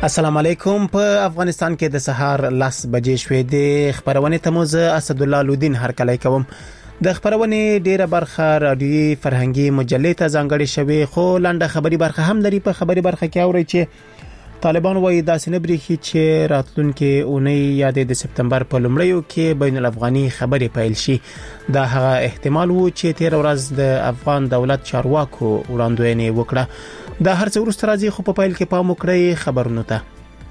السلام علیکم. په افغانستان کې د سهار 10 بجې شوې د خبرونه تموز اسد الله لودین هرکلی کوم. د خبرونه ډیره برخه رادیوي فرهنګي مجلې ته ځانګړې شوې، خو لنډه خبري برخه هم لري. په خبري برخه کې اوري چې طالبان وايي داسې نه بریخي چې راتلونکي اونۍ یا د سپتمبر په لومړیو کې بین الافغاني خبري پیل شي. دا هغه احتمال وو چې 13 ورځ د افغان دولت چارواکو وړاندوینه وکړه. دا هر څه ورسته راځي، خو په پیل کې پام وکړئ خبرونه ته.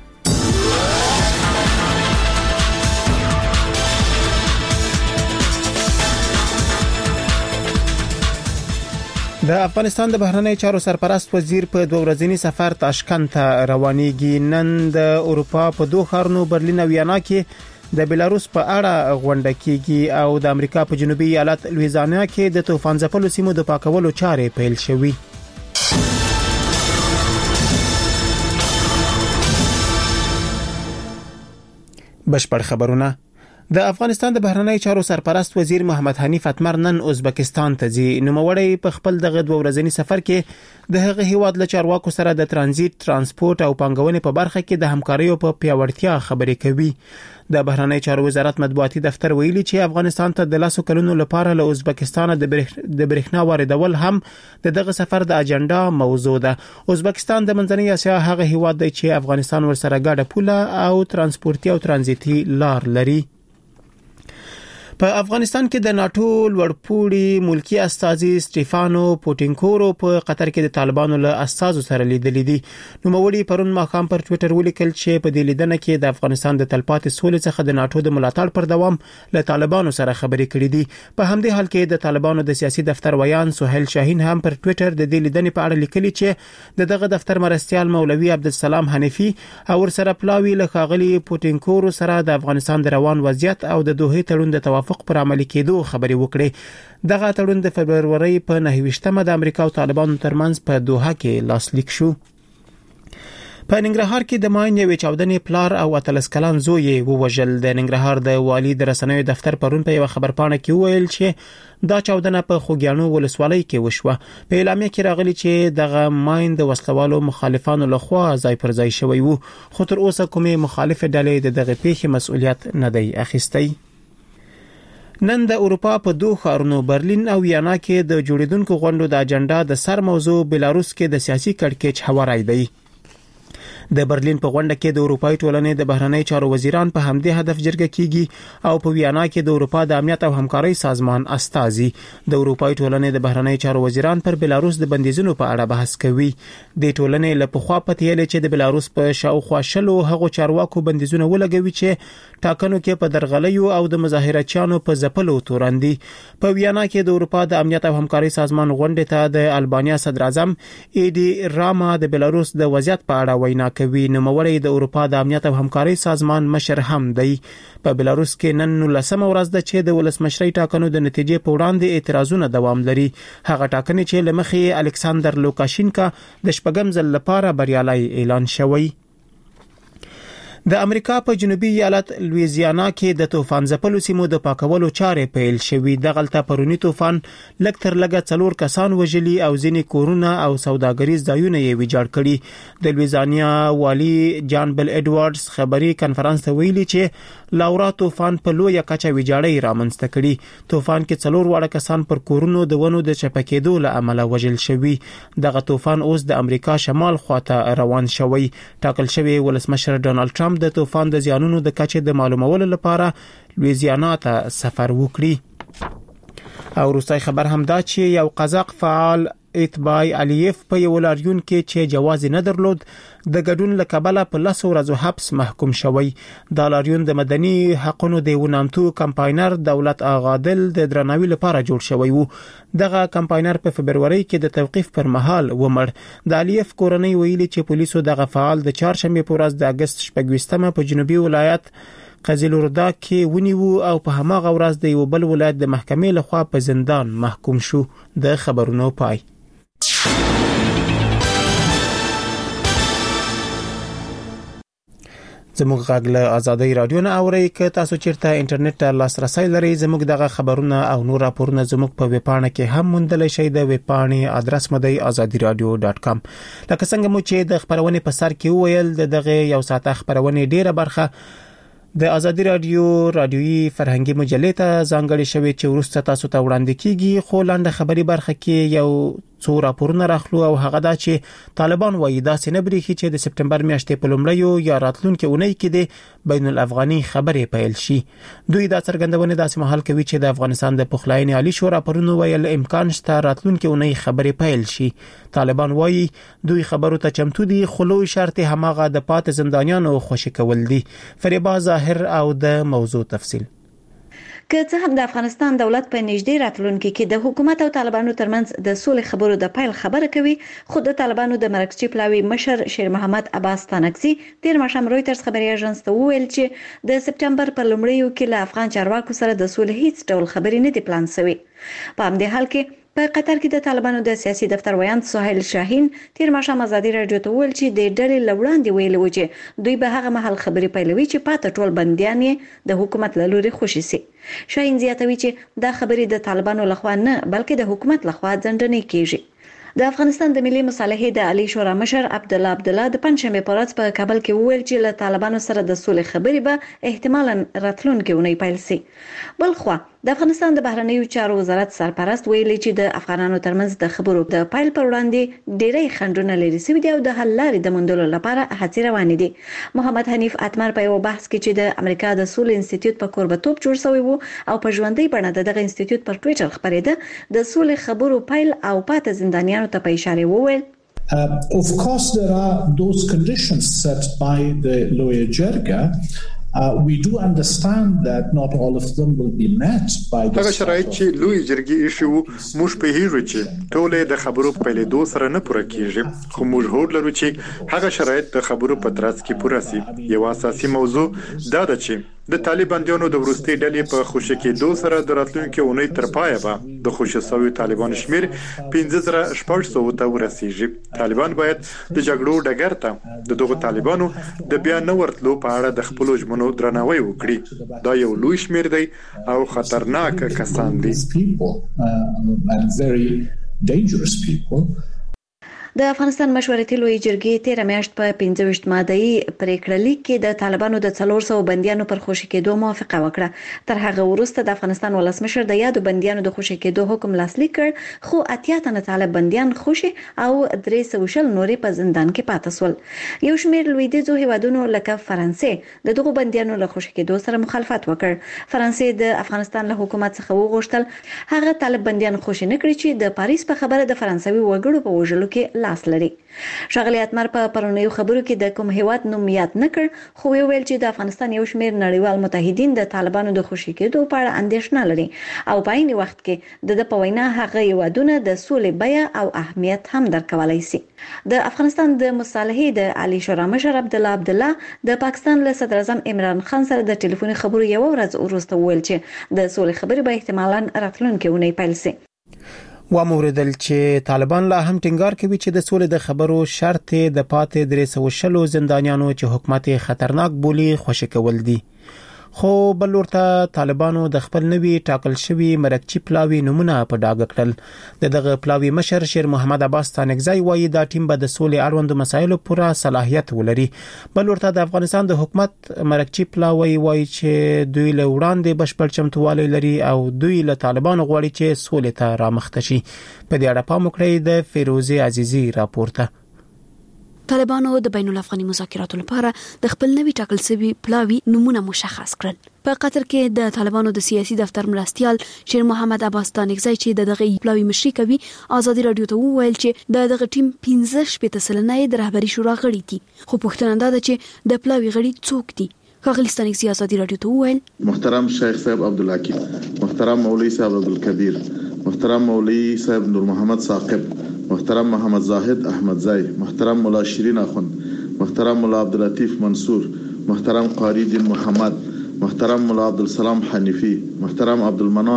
د افغانستان د بهرنی چارو سرپرست وزیر په 2 ورځنی سفر تاشکند ته روانېږي. نن د اروپا په دوه ښارونو برلین او ویانا کې د بلاروس په اړه غونډه کیږي او د امریکا په جنوبي ایالت لویزانیا کې د طوفان ځپلو سیمو د پاکولو چارې پیل شوې. بشپړ خبرونه. د افغانستان د بهرنی چارو سرپرست وزیر محمد حنیف اتمر نن ازبکستان ته ځي. نوموړی په خپل دغه 2 ورځنی سفر کې د هغه هیواد له چارواکو سره د ترانزیت، ترانسپورت او پانګونې په برخه کې د همکاریو په پیاوړتیا خبرې کوي. د بهرنی چارو وزارت مطبوعاتي دفتر ویلي چې افغانستان ته د 10 کلونو لپاره له ازبکستان د برېښنا واردول هم دغه سفر د اجنډا موضوع ده. ازبکستان د منځنۍ اسیا هغه هیواد دی چې افغانستان ورسره ګډه پوله او ترانسپورتي او ترانزیتي لار لري. په افغانستان کې د ناتو لوړپوړي ملکی استازي سټيفانو پوټینکورو په قطر کې د طالبانو له استازو سره لیدلې دي. نوموړي پرون ماښام پر ټوئیټر ولیکل چې په دې لیدنه کې د افغانستان د تلپاتې سولې څخه د ناتو د ملاتړ پر دوام له طالبانو سره خبرې کړې دي. په همدې حال کې د طالبانو د سیاسي دفتر ویان سهیل شاهین هم پر ټوئیټر د دې لیدنې په اړه لیکلي چې دغه دفتر مرستيال مولوي عبدالسلام حنفي او ورسره پلاوی له ښاغلي پوټینکورو سره د افغانستان د روان وضعیت او د دوه تړون د توافق پر عملي کېدو خبرې وکړې. دغه تړون د فبرورۍ په 29مه د امریکا او طالبانو ترمنځ په دوحه کې لاسلیک شو. په ننګرهار کې د ماین یوې چاودنې پلار او 13 کلن زوی ووژل. د ننګرهار د والي د رسنیو دفتر پرون په یو خبرپاڼه کې ویل چې دا چاودنه په خوګیانو ولسوالۍ کې وشوه. په اعلامیه کې راغلي چې دغه ماین د وسلوالو مخالفانو لخوا ځای پر ځای شوی وو، خو تر اوسه کومې مخالف ډلې دغه پیښې مسؤلیت نه دی اخیستی. نن د اروپا په دوه ښارونو برلین او ویانا کې د جوړیدونکو غونډو د اجنډا د سر موضوع بلاروس کې د سیاسي کړکېچ هواری دی. د برلین په غونډه کې د اروپای ټولنې د بهرنی چارو وزیران په همدې هدف جرګه کیږي او په ویانا کې د اروپا د امنیت او همکارۍ سازمان استازي د اروپای ټولنې د بهرنی چارو وزیران پر بلاروس د بندیزونو په اړه بحث کوي. د ټولنې له پخوا پتیل چې د بلاروس په شاوخوا شلو هغو چارواکو بندیزونه ولګوي چې ټاکنو کې په درغلیو او د مظاهرچیانو په ځپلو تورندي. په ویانا کې د اروپا د امنیت او همکارۍ سازمان غونډه ته د البانیا صدر اعظم ایدی راما د بلاروس د وضعیت په اړه وینا کوي. نوموړی د اروپا د امنیت او همکارۍ سازمان مشر هم دی. په بلاروس کې نن 19مه ورځ ده چې د ولسمشرۍ ټاکنو د نتیجې په وړاندې اعتراضونه دوام لري. هغه ټاکنې چې لمخې الکساندر لوکاشینکا د شپږم ځل لپاره بریالي اعلان شوی. د امریکا په جنوبي ایالت لویزیانا کې د طوفان ځپلو سیمو د پاکولو چارې پیل شوې. دغلته پرونی طوفان لږ تر لږه 4 کسان وژلي او ځینې کورونه او سوداګریز ځایونه یې ویجاړ کړي. د لویزانیا والی جان بل ایډوارډز خبري کانفرنس ته ویلي چې لاورا طوفان په لویه کچه ویجاړی رامنځته کړي. طوفان کې 4 واړه کسان پر کورونو د ونو د چپکېدو له امله وژل شوي. دغه طوفان اوس د امریکا شمال خواته روان شوی. ټاکل شوی ولسمشر ډونالد ټرمپ د طوفان د زیانونو د کچې د معلومولو لپاره لویزیانا ته سفر وکړي. او وروستي خبر هم دا چې یو قزاق فعال اتباع علیف په یو لاریون کې چې جواز نه درلود د ګډون لکبله په 10 ورځو حبس محکوم شوی. دا لاریون د مدني حقوقو د ونامتو کمپاینر دولت آغادل د درناوي لپاره جوړ شوی وو. دغه کمپاینر په فبرورۍ کې د توقيف پر مهال ومړ. د علیف کورنۍ ویلي چې پولیسو دغه فعال د چهارشنبه په ورځ د اگست 28مه په جنوبي ولایت قزلوردا کې ونیو او په هماغه ورځ د یو بل ولایت د محکمې لخوا په زندان محکوم شو. د خبرونو پای. زموږ غږ له آزادۍ رادیو نه اورئ که تاسو چیرته انټرنیټ ته لاسرسي لرئ زموږ دغه خبرونه او نور راپورونه زموږ په ویب پاڼه کې هم موندلی شئ د ویب پاڼې ادرس مده azadiradio.com لکه څنګه مو چې د خبرونې په سر کې وویل دغه یو ساعته خبرونې ډیره برخه د آزادي رادیويي فرهنګي مجلې ته ځانګړې شوې چې ورسته تاسو ته وړاندې کیږي خو لاندې خبري برخه کې یو څو راپورونه راخلو او هغه دا چې طالبان وایي دا سینه بریخي چې د سپټمبر میاشتې په لومړیو یا راتلونکو اونۍ کې د بین الافغاني خبرې پیل شي دوی دا څرګندونه داسې مهال کوي چې د افغانستان د پخلاینې عالی شورا پرونو ویل امکان شته راتلونکو اونۍ خبرې پیل شي طالبان وایي دوی خبرو ته چمتو دي خلوی شرط هماغه د پات زندانیانو خوشی کول دي فریبا ظاهر او د موضوع تفصیل که څه هم د افغانستان دولت په نږدې راتلونکي کې د حکومت او طالبانو ترمنځ د سولې خبرو د پیل خبره کوي خو د طالبانو د مرکزي پلاوي مشر شیر محمد عباس تانکزي تیر ماښام رويټرز خبري اژانس ته وویل چې د سپټمبر په لومړیو کې له افغان چارواکو سره د سولې هیڅ ډول خبرې نه دي پلان شوی په همدې حال کې په قطر کې د طالبانو د سیاسي دفتر ویاند سهیل شاهین تیر ماښام آزادي رادیو ته ویل چې د ډلې لوړاندې ویل و چې دوی به هغه مهال خبرې پیلوي چې پاته ټول بنديان د حکومت له لوري خوشي سي شاهین زیاتوي چې دا خبرې د طالبانو لخوا نه بلکې د حکومت لخوا ځنډنې کیږي د افغانستان د ملي مصالحې د عالی شورا مشر عبدالله د پنځمه په ورځ په کابل کې وویل چې له طالبانو سره د سولې خبرې به احتمالاً راتلونکي اونۍ پیل شي بلخو د افغانستان د بهرنیو چارو وزارت سرپرست ویلي چې د افغانانو ترمنځ د خبرو د پیل پر وړاندې ډېری خنډونه لري سوي دي او د حل لارې د موندلو لپاره هڅې روانې دي محمد حنیف اتمر په یو بحث کې چې د امریکا د سولې انسټیټیوټ په کوربتوب جوړ شوی وو او په ژوندۍ بڼه دغه انسټیټیوټ پر ټوئیټر خبرېده د سولې خبرو پیل او پاته زندانیانو ته په اشاره وویل Of course, there are those conditions set by the Loya Jirga. We do understand that not all of them will be met by the هغه شرایط چې لوی جرګې ایښو موږ په هیرو چې ټول د خبرو په لیدو سره نه پوره کیږي خو موږ هوډ لرو چې هغه شرایط د خبرو په ترڅ کې پوره شي یو اساسي موضوع دا ده چې د طالبانو د ورستي ډلې په خوشی کېدو سره د راتلونکو اونۍ تر پایه به د خوشی سوي طالبان شمیر 15600 ته ورسیږي طالبان باید د جګړو ډګر ته د دغه طالبانو د بیا نه ورتلو په اړه د خپل ژمنو درناوی وکړي دا یو لوی شمیر دی او خطرناک کسان دي د افغانستان مشورتي لوی جرګې 13 میاشت په 25 ماده‌ای پریکړه لیک کې د طالبانو د 400 بنديانو پر خوشی کېدو موافقه وکړه تر هغه وروسته د افغانستان ولسمشر د یادو بنديانو د خوشی کېدو حکم لاسلیک کړ خو اتیا تنه طالب بنديان خوشی او 300 نوري په زندان کې پاتې سول یو شمېر لویدیځو هیوادونو لکه فرانسې د دغو بنديانو له خوشی کېدو سره مخالفت وکړ فرانسې د افغانستان له حکومت څخه وغوښتل هغه طالب بنديان خوشی نه کړی چې د پاریس په خبره د فرانسوي وګړو په وژلو کې لاس لري شغلی اتمر په پرونیو خبرو کې د کوم هیواد نوم یاد نکړ خو ویل چې د افغانستان یو شمېر نړیوال متحدین د طالبانو د خوشی کېدو په اړه اندېښنه لري او په عین وخت کې د پوینا هغه هیوادونه د سولې بیه او اهمیت هم درکولای شي د افغانستان د مصالحې د عالی شورا مشر عبدالله د پاکستان له صدر اعظم عمران خان سره د ټلیفوني خبرو یو ورځ وروسته ویل چې د سولې خبرې به احتمالاً راتلونکي اونۍ پیل شي وموردل چې طالبان لا هم ټینګار کوي چې د سولې د خبرو شرط د پاتې 300 زندانیانو چې حکومت خطرناک بولی خوشی کول دي خو بل ورته طالبانو د خپل نوي ټاکل شوی مرکچی پلاوی نمونه په ډاګه کړل دغه پلاوی مشر شیر محمد عباس تانکزی وایي دا ټیم به د سولې اړوند مسایلو پوره صلاحیت ولري بل ورته د افغانستان د حکومت مرکچی پلاوی وایي چې دوی له وړاندې بشپړ چمتووالی لري او دوی له طالبانو غواړي چې سولې ته رامخته شي په دې اړه پام وکړئ د فیروزي عزیزی راپورته طالبانو د بین الافغاني مذاکراتو لپاره د خپل نوي ټاکل شوی پلاوی نمونه مشخص کړل په قطر کې د طالبانو د سیاسي دفتر مرستيال شیر محمد عباس تانکزی چې دغه پلاوی مشري کوي آزادي رادیو ته وویل چې دغه ټیم 15 سلنه د رهبری شورا غړي دي خو پوښتنه ده چې د پلاوی غړي څوک دي کاغلستاني سیاستي رادیو ته وویل محترم شیخ صاحب عبدالحکیم محترم مولوی صاحب عبدالکبیر محترم مولوی صاحب نور محمد ثاقب محترم محمد زاهد احمد زای محترم مولا شیرین اخوند محترم مولا عبداللطیف منصور محترم قاری دین محمد محترم مولا عبدالسلام حنیفی محترم عبدالمنان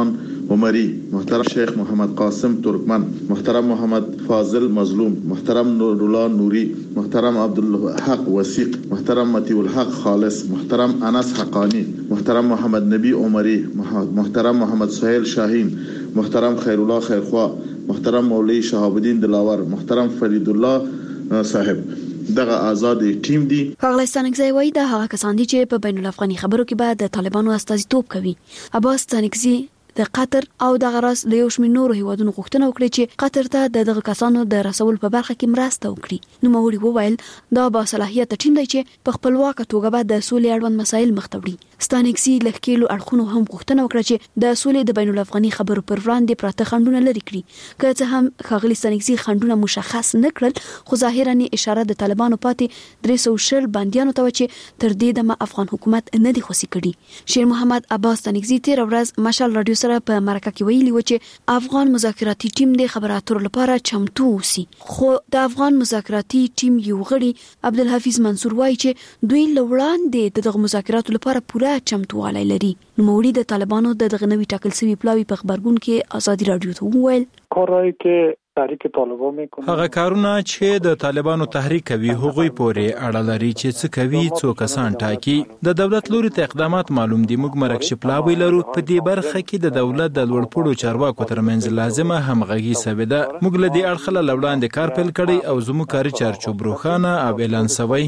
عمری، محترم شیخ محمد قاسم ترکمن، محترم محمد فاضل مظلوم، محترم نورالله نوری، محترم عبدالحق وثیق، محترم مطیع الحق خالص، محترم انس حقانی، محترم محمد نبی عمری، محترم محمد سهیل شاهین، محترم خیرالله خیرخوا، محترم مولوی شهاب الدین دلاور، محترم فرید الله صاحب دغه آزاد ټیم دی. ښاغلی ستانکزی وایي دا هغه کسان دي چې په بین الافغاني خبرو کې به د طالبانو استازیتوب کوي. عباس ستانکزی د قطر او د غراس له یو شمېر نورو هیوادونو غوښتنه وکړه چې قطر ته دغه کسانو د رسول په برخه کې مرسته وکړي. نوموړي وویل دا با صلاحیت ټیم دی چې په خپلواک توګه به د سولې اړوند مسایل مخ ته وړي. ستانکزی له ښکېلو اړخونو هم غوښتنه وکړه چې د سولې د بین الافغاني خبرو پر وړاندې پراته خنډونه لرې کړي. که څه هم ښاغلي ستانکزی خنډونه مشخص نه کړل، خو ظاهرا اشاره د طالبانو پاتې 300 بنديانو ته چې تر دې دمه افغان حکومت نه دی خوسي کړي. شیر محمد عباس ستانکزی تیر ورځ مشال رادیو سره په مرکه کې ویلي و چې افغان مذاکراتي ټیم د خبرو لپاره چمتو اوسي. خو د افغان مذاکراتي ټیم یو غړي عبدالحفیظ منصور وایي چې دوی لوړاندې دغه مذاکراتو لپاره پوره چمتووالی لري. نوموړي د طالبانو دغه نوي ټاکل شوی پلاوی په خبرګون کې ازادي رادیو ته وویل کارهایی که تحریک طالبان میکنه، هغه کارونه چې د طالبانو تحریک کوي هغوی پورې اړه لري چې څه کوي، څو کسان ټاکي. د دولت لوري ته اقدامات معلوم دي. موږ مرکشي پلاوی لرو. په دې برخه کې د دولت د لوړپوړو چارواکو ترمنځ لازمه همغږي سوې ده. موږ له دې اړخه لوړاندې کار پیل کړی او زموږ کاري چارچوب روښانه او اعلان شوی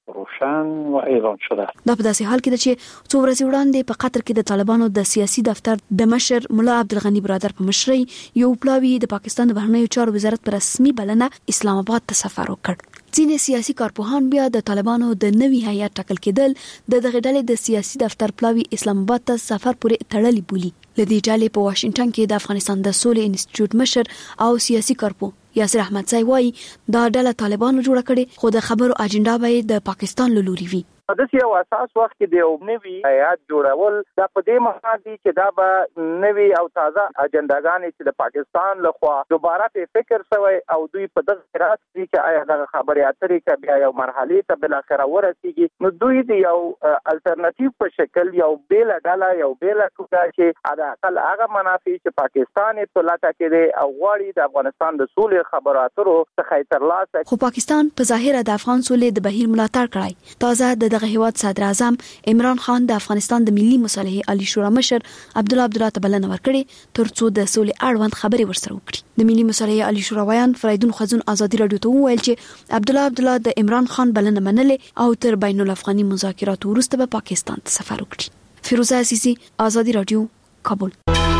و اعلان شده. دا په داسې حال کې ده چې څو ورځې وړاندې په قطر کې د طالبانو د سیاسي دفتر د مشر مولا عبدالغنی برادر په مشرۍ یو پلاوی د پاکستان د بهرنیو چارو وزارت په رسمي بلنه اسلام آباد ته سفر وکړ. ځینې سیاسي کارپوهان بیا د طالبانو د نوي هیئت ټاکل کېدل د دغه ډلې د سیاسي دفتر پلاوی اسلام آباد ته سفر پورې تړلي بولي. لدې ډلې په واشنگټن کې د افغانستان د سولې انسټیټیوټ مشر او سیاسي کارپوه یاسر احمدزی وایي دا ډله طالبانو جوړه کړي، خو د خبرو اجنډا به د پاکستان له لوري وي. د یو اساس وخت کې د یو نوي هیئت جوړول دا په دې معنی دي چې دا به نوي او تازه اجنډاګانې چې د پاکستان لخوا دوباره په فکر شوی او دوی په دغه راز کې چې آیا د خبرې اترې کې بیا یو مرحله ته بل اخر ورسیږي، نو دوی د یو الټرنیټیو په شکل یو بیل ډله یو بیل ټوکا چې د اقل هغه منافع چې پاکستان په لاټه کې دی او غواړي د افغانستان د سولې خبرو اترو څخه ترلاسه. خو پاکستان په ظاهر د افغان سولې د بهیر ملاتړ کړای. تازه د دغه هیواد صدر اعظم عمران خان د افغانستان د ملي مصالحې عالی شورا مشر عبدالله ته بلنه ورکړې ترڅو د سولې اړوند خبرې ورسره وکړي. د ملي مصالحې عالی شورا ویان فریدون خزون ازادي رادیو ته وویل چې عبدالله د عمران خان بلنه منلې او تر بین الافغاني مذاکراتو وروسته به پاکستان ته سفر وکړي. فیروزه عزیزی، ازادي رادیو، کابل.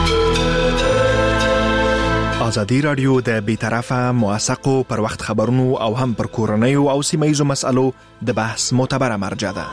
ازادي رادیو د بیطرفه موثقو پر وخت خبرونو او هم پر کورنیو او سیمه‌ییزو مسألو د بحث معتبره مرجع ده.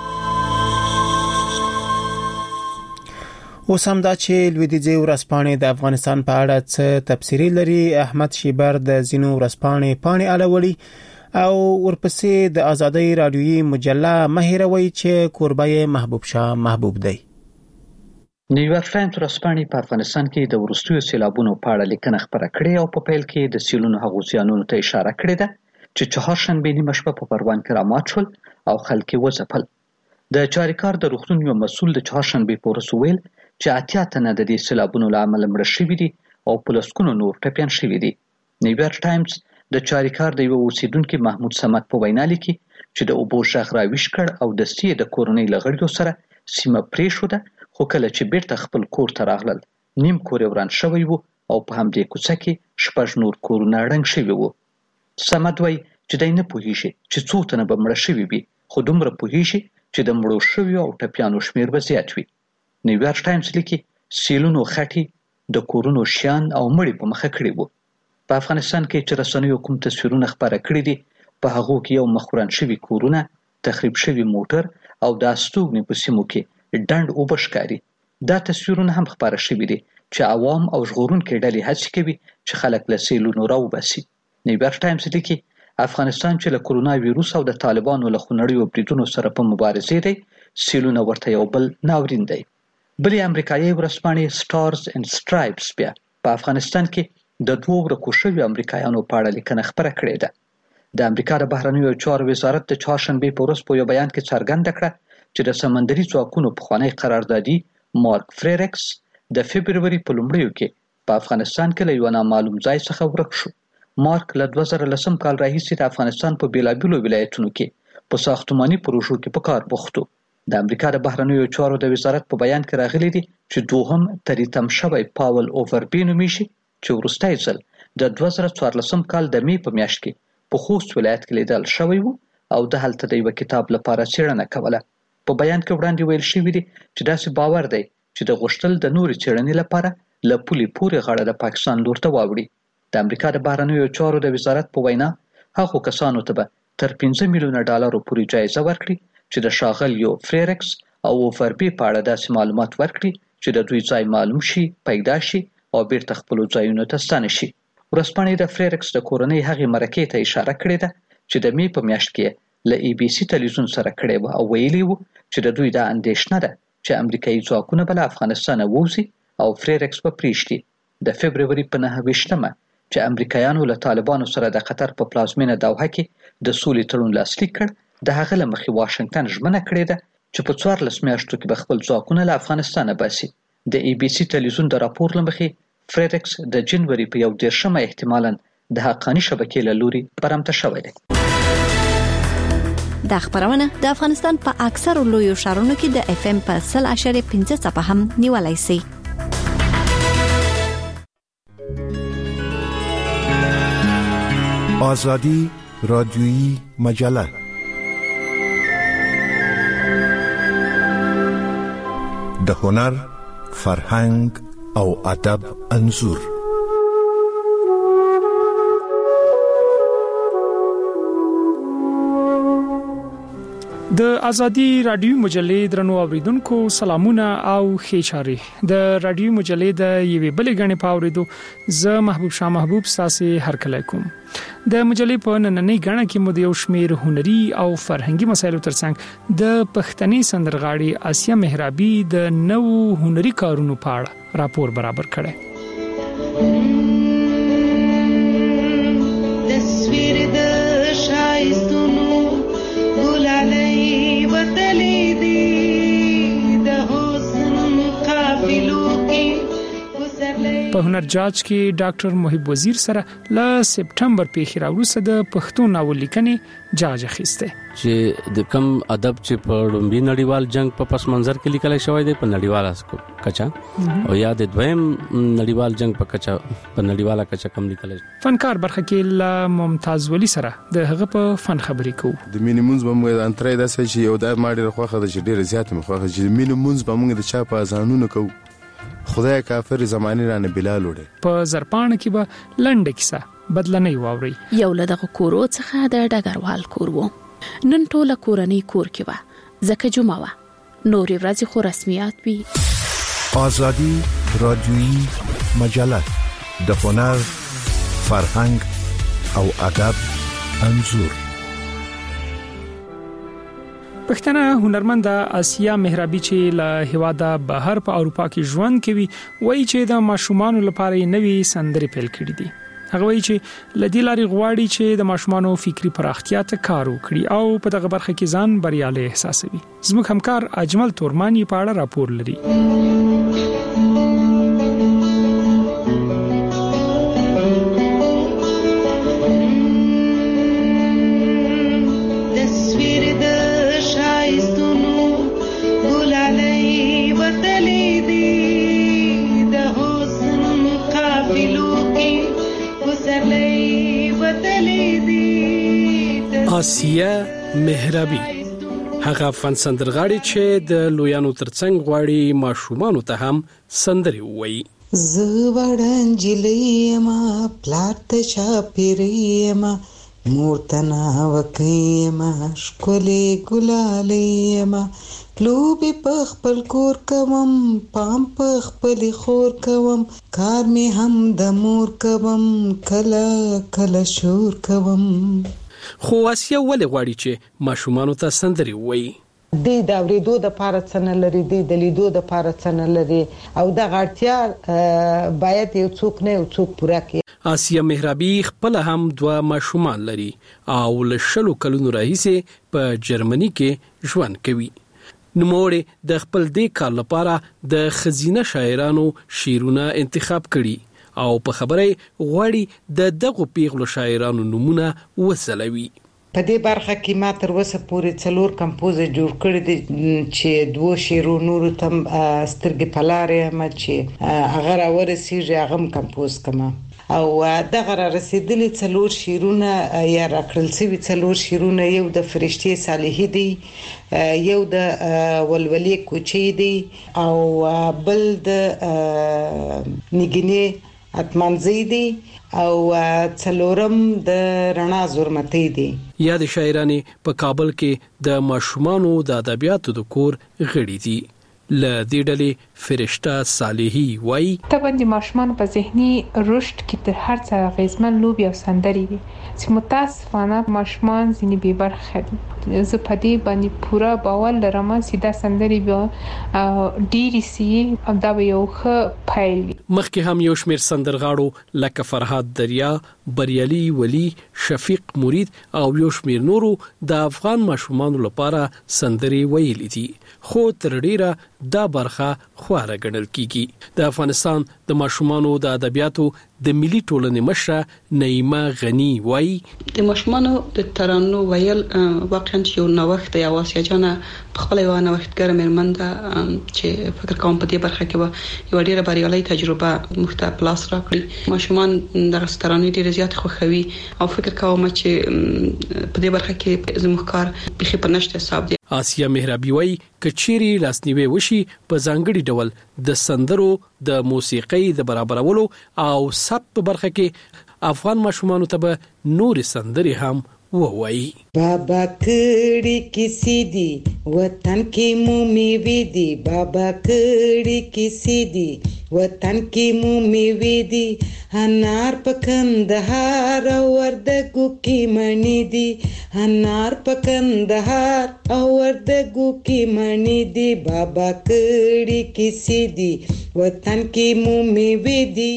اوس هم دا چې لویدیځي ورځپاڼې د افغانستان په اړه څه تبصرې لري. احمد شیبر د ځینو ورځپاڼې پاڼې اړولي او ورپسې د ازادي رادیوي مجله مهیروي چې کوربه محبوب شاه محبوب دی. نیویارک ټایمز ورځپاڼې په افغانستان کې د وروستیو سیلابونو په اړه لیکنه خپره کړې او په پیل کې د سیلونو هغو زیانونو ته اشاره کړې ده چې چهارشنبې نیمه شپه په پروان کې رامات شول او خلک یې وځپل. د چاریکار د روغتون یو مسؤل د چهارشنبې په ورځ وویل چې 80 تنه د دې سیلابونو له امله مړه شوي دي او په لسګونو نور ټپیان شوي دي. نیویارک ټایمز د چاریکار د یو اوسیدونکي محمود صمد په وینا لیکي چې د اوبو شغ راویش کړ او دستي د کورنۍ له غړیو سره سیمه پرېښوده، خو کله چې بیرته خپل کور ته راغلل نیم کور یې وران شوی و او په همدې کوڅه کې 6 نور کورونه ړنګ شوي وو. صمد وایي چې دی نه پوهیږي چې څو تنه به مړه شوي وي، خو دومره پوهیږي چې د مړو شویو او ټپیانو شمیر به زیات وي. نیویارک ټایمز لیکي سیلونو خټې د کورونو شیان او مړي په مخه کړي وو. په افغانستان کې چې رسنیو کوم تصویرونه خپاره کړي دي په هغو کې یو مخ وران شوي کورونه، تخریب شوي موټر او د استوګنې په سیمو کې ډنډ اوبه ښکاري. دا تصویرونه هم خپاره شوي دي چې عوام او ژغورونکي ډلې هڅې کوي چې خلک له سیلونو راوباسي. نیویارک ټایمز لیکي افغانستان چې له کرونا ویروس او د طالبانو له خونړیو بریدونو سره په مبارزې دی، سیلونه ورته یو بل ناورین دی. بلې امریکایي ورځپاڼې سټارز اینډ سټرایپس بیا په افغانستان کې د 2 ورکو شویو امریکایانو په اړه لیکنه خپره کړې ده. د امریکا د بهرنیو چارو وزارت د چهارشنبې په ورځ په یو بیان کې څرګنده کړه چې د سمندري ځواکونو پخوانی قراردادي مارک فریرکس د فبرवरी په لومړیو کې په افغانستان کې له یو نامعلوم ځای څخه ورک شو. مارک له 2010 کال راهیسې د افغانستان په بیلابیلو ولایتونو کې په ساختماني پروژو کې په کار بوخت و. د امریکا د بهرنیو چارو د وزارت په بیان کې راغلي دي چې دوهم تریتم شوی پاول اووربی نومیږي چې وروستی ځل د 2014 کال د می په میاشت کې په خوست ولایت کې لیدل شوی و او د هلته د یو کتاب لپاره څېړنه کوله. په بیان کې وړاندې ویل شوی دی چې داسې باور دی چې د غوښتل د نورې څېړنې لپاره له پولې پورې غاړه د پاکستان لور ته واوړي. د امریکا د بهرنیو چارو د وزارت په وینا هغو کسانو ته به تر $15 میلیونه پورې جایزه ورکړي چې د ښاغلیو فریرکس او اووربی په اړه داسې معلومات ورکړي چې د دوی ځای معلوم شي، پیدا شي او بیرته خپلو ځایونو ته ستانه شي. ورځپاڼې د فریرکس د کورنۍ هغې مرکې ته اشاره کړې ده چې د می په میاشت کې له ABC تلویزیون سره کړې وه او ویلي وو چې د دوی دا اندېښنه ده چې امریکایي ځواکونه به له افغانستانه ووځي او فریرکس به پرېږدي. د فبرवरी په 9 چې امریکایانو له طالبانو سره د قطر په پلازمینه دوحه کې د سولې تړون لاسلیک کړ، د هغه له مخې واشنګټن ژمنه کړې ده چې په 14 میاشتو کې به خپل ځواکونه له افغانستانه باسي. د ABC تلویزیون د راپور له مخې فریرکس د جنوري په 11 احتمالاً د حقانی شبکې له لوري برمته شوی دی. دا خبرونه د افغانستان په اکثر لویو ښارونو کې د FM په 100.5 څپه هم نیولای شي. آزادی رادیویی مجله د هنر، فرهنګ او ادب انځور. د ازادي رادیو مجلې درنو اوریدونکو سلامونه او ښه چاري. د رادیو مجلې د یوې بلې غنې په اوریدو زه محبوب شاه محبوب تاسو هر کله کوم. د مجلې په نننۍ غنې کې مو د یو شمیر هنري او فرهنګي مسایلو ترڅنګ د پښتني سندرغاړي آسیه مهرابي د نو هنري کارونو په اړه راپور برابر کړی. تصویر د شایستونو ګلالي وتلې دي د حسن قافلو کې په هنر جاج کې ډاکټر محب وزیر سره ل سپټمبر په اخر وروسته د پښتو ناول لیکنې جاج اخیسته چې د کم ادب چې په لومبي نړیوال جنگ په پس منظر کې لیکل شوی دی په نړیواله کچا او یا د دویم نړیوال جنگ په کچا په نړیواله کچا کم لیکل. فنکار برخه کې ل ممتاز ولی سره د هغه په فن خبرې کوو. د مینیمونز بمو د انټری د سې چې یو د ماډي خوخه د ډیره زیات مخه چې مینیمونز بمو د چا په ځانونو کوو. خدای کافر زمانه رانه بلال وړي. په زرپان کې به لنډه کیسه بدلنې واوري. یو لدغه کورو څخه د ډګروال کور وو. نن ټوله کورنۍ کور کې و زکه جمعه و. نورې ورځې خو رسمیات وي. آزادی رادیویی مجله د هنر، فرهنګ او ادب انځور. پښتنه هنرمند آسیه مهرابي چې له هواده بهر په اروپا کې ژوند کوي وایي چې د ماشومان لپاره نوې سندرې پیل کړې دي. هغه وایي چې لدی لاري غواړي چې د ماشومان فکری پراختیا ته کار وکړي او په دغه برخه کې ځان بریالي احساسوي. زموږ همکار اجمل تورمانی په اړه راپور لري. آسیه مهرابي هغه فن سندرغاړي چې د لویانو ترڅنګ غواړي ماشومان ته هم سندري وایي. زوړنجلې ما پلات چا پیرې ما مورتنا وکې ما شکلې ګلالې ما لوبي په خپل کور کوم پام په خپل خور کوم کار می هم د مور کوم کله کله شور کوم. خو آسیه ولې غواړي چې ماشومان ته سندري وایي؟ د اوریدو د پاره څنګه لري د لیدو د پاره څنګه لري او د غړتیا باید یو څوک نه یو څوک پوره کړي. آسیه مهرابي خپل هم 2 ماشومان لري او له 10 کلونو راهیسې په جرمني کې ژوند کوي. نوموړي د خپل دې کار لپاره د خزینه شاعرانو شعرونه انتخاب کړي او په خبره غواړي د دغه پیغلو شاعرانو نمونه وسلوي. په دې برخه کې ما تر اوسه پورې 4 کمپوز جوړ کړی دي چې 2 شعرو نور تم سترګې پلارې ما چې هغه راورسیږي هغه کمپوز کما او دغه را رسیدلي 4 شعرونه یا راکړل شوي 4 شعرونه یو د فرشتي صالحي دی یو د ولولې کوچي دی او بل د نګینه اتمنځي دی او څلورم د رڼا زورمتي دی. یا د شاعرانې په کابل کې د ماشومانو د ادبیاتو د کور غړي دي. ل دې ډلې فرشته صالحي وای طبعا د ماشومانو په ذهني رشد کې تر هر څه غیزمن لوبي او سندري دي چې متاسفانه ماشومان ځینې به برخه دي. زه په دې باندې پورا باور لرم چې دا سندري به ډيري سي او دا به یو ښه فایل. مخکې هم یو شمېر سندرغاړو لکه فرهاد دریا، بریالي ولی، شفیق مرید او یو شمېر نورو د افغان ماشومانو لپاره سندري ویلي دي خو تر ډیره دا برخه خواره ګڼل کیږي. د افغانستان د ماشومانو د ادبیاتو د ملي ټولنې مشره نعیمه غنی وای د ماشومانو د ترانو ویل واقعا یو نوښت یا واسیا جنا په خپل یو نوښتګر مېرمنده چې فکر کوم په دې برخه کې یو ډیره بریالي تجربه مختلف پلاس راکړي. ماشومان د ترانې ډیره زیات خوښوي او فکر کوم چې په دې برخه کې زموږ کار به په نشته حساب دی. آسیا مهرابي وای کچيري لاسنیوي وشي په ځانګړي ډول د سندرو د موسیقۍ د برابرولو او سب په برخه کې افغان ماشومانو ته نور سندري هم ووایي. بابا کړي کسی دی وطن کې مومي وی دی بابا کړي کسی دی وطن کې مومي وی دی انار پکندهار او وردګو کې منی دی انار پکندهار او وردګو کې منی دی بابا کړي کسی دی وطن کې مومي وی دی.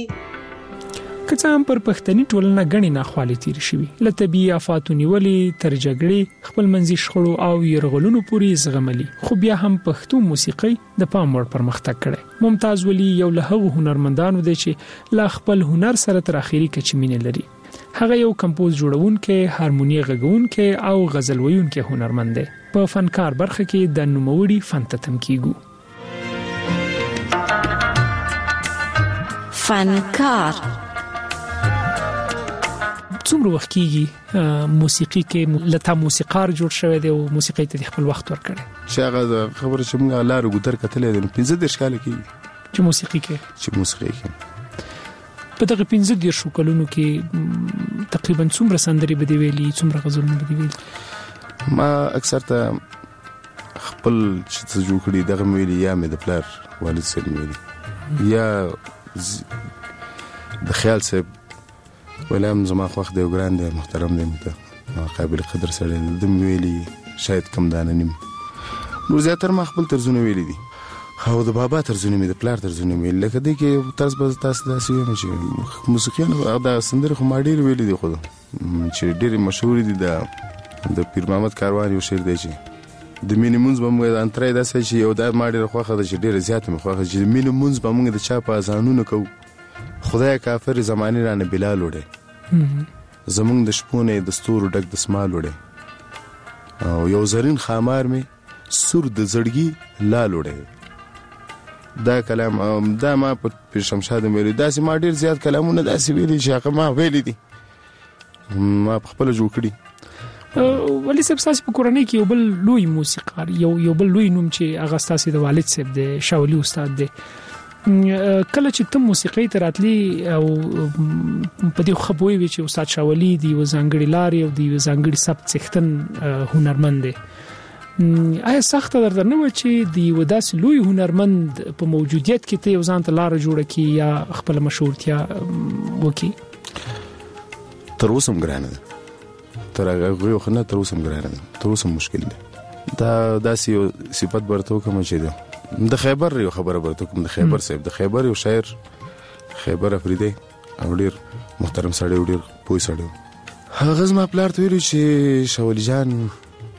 که هم پر پښتني ټولنه غني ناخوالي تیر شوی لته بیا آفاتو نیولې تر جګړې خپل منځي شخړو او يرغلونو پورې زغملي خو بیا هم پښتو موسیقي د پام وړ پرمختګ کړي. ممتاز ولی یو له هغو هنرمندانو دی چې لا خپل هنر سره تر اخیری کچمینه لري. هغه یو کمپوز جوړونکې، هارمونی غږونکې او غزل ویونکې هنرمند دی. په فنکار برخه کې د نوموړي فن ته تمکیږو. فنکار څومره وخت کېږي موسیقي کې لته موسیقار جوړ شوی دی او موسیقي ته خپل وخت ورکړي؟ چې هغه خبره چې موږ لارو ګذر کتلې ده 15 کال کې چې موسیقي کې په دغه 15 کلونو کې تقریبا څومره سندري بده ویلي څومره غزلونه بده ویلي؟ ما اکثر ته خپل چې جوړ کړی دغه ویلي یا مې د پلار والد سره ویلي یا د خیال سره ولهم زما خوښ دی ګران دی محترم دی مته قابل قدر سره د ویلي شاید کم دانه نیم نو زیاتره ما خپل ترزونه ویلي دي او د بابا ترزونه مې د پلار ترزونه ویلي لکه دی کې طرز به تاسو داسې ویم چې موسیقیان د سندره خو ما ډېر ویلي دي خو چې ډېر مشهور دي د پیر محمد کاروان یو شعر دی چې د مینې مونږ به موږ انترای داسې چې یو د ما ډېر خوښه ده چې ډېر زیات مې خوښه چې د مینې مونږ به موږ د چا په اذانونو کوو خدای کافر زمانه رانه بلال وړي زمونږ د شپونه د ستورو ډک د سمال وړي او یو زرین خامار می سور د زړګي لال وړي. دا کلام دا ما په شمشاد ویلي داسې ما ډیر زیات کلامونه داسې ویلي چې هغه ما ویلي دي ما په خپل جوړ کړی. ولی سب ساس په کورنۍ کې یو بل لوی موسیقار یو بل لوی نوم چې هغه ستاسو د والد صاحب د شاولي استاد دی. کله چې تم موسیقي تراتلی او په دې خبوي وی چې استاد شاولي دی و ځانګړي لاري او دی ځانګړي سبت څښتن هنرمند دی آیا سخت درنه و چې دی وداس لوی هنرمند په موجودیت کې ته یو ځان ته لار جوړه کی یا خپل مشهورتیا وکي؟ تر اوسه ګرانه تر هغه خو نه تر اوسه ګرانه تر اوسه مشکل دی دا داسې صفات برته کوم چې دی د خیبر یو خبره برته کوم د خیبر صاحب د خیبر یو شاعر خیبر افریدی او ډیر محترم سړی ډیر پوه سړی هغه زما پلار ته ویل چې شاولي جان ته چې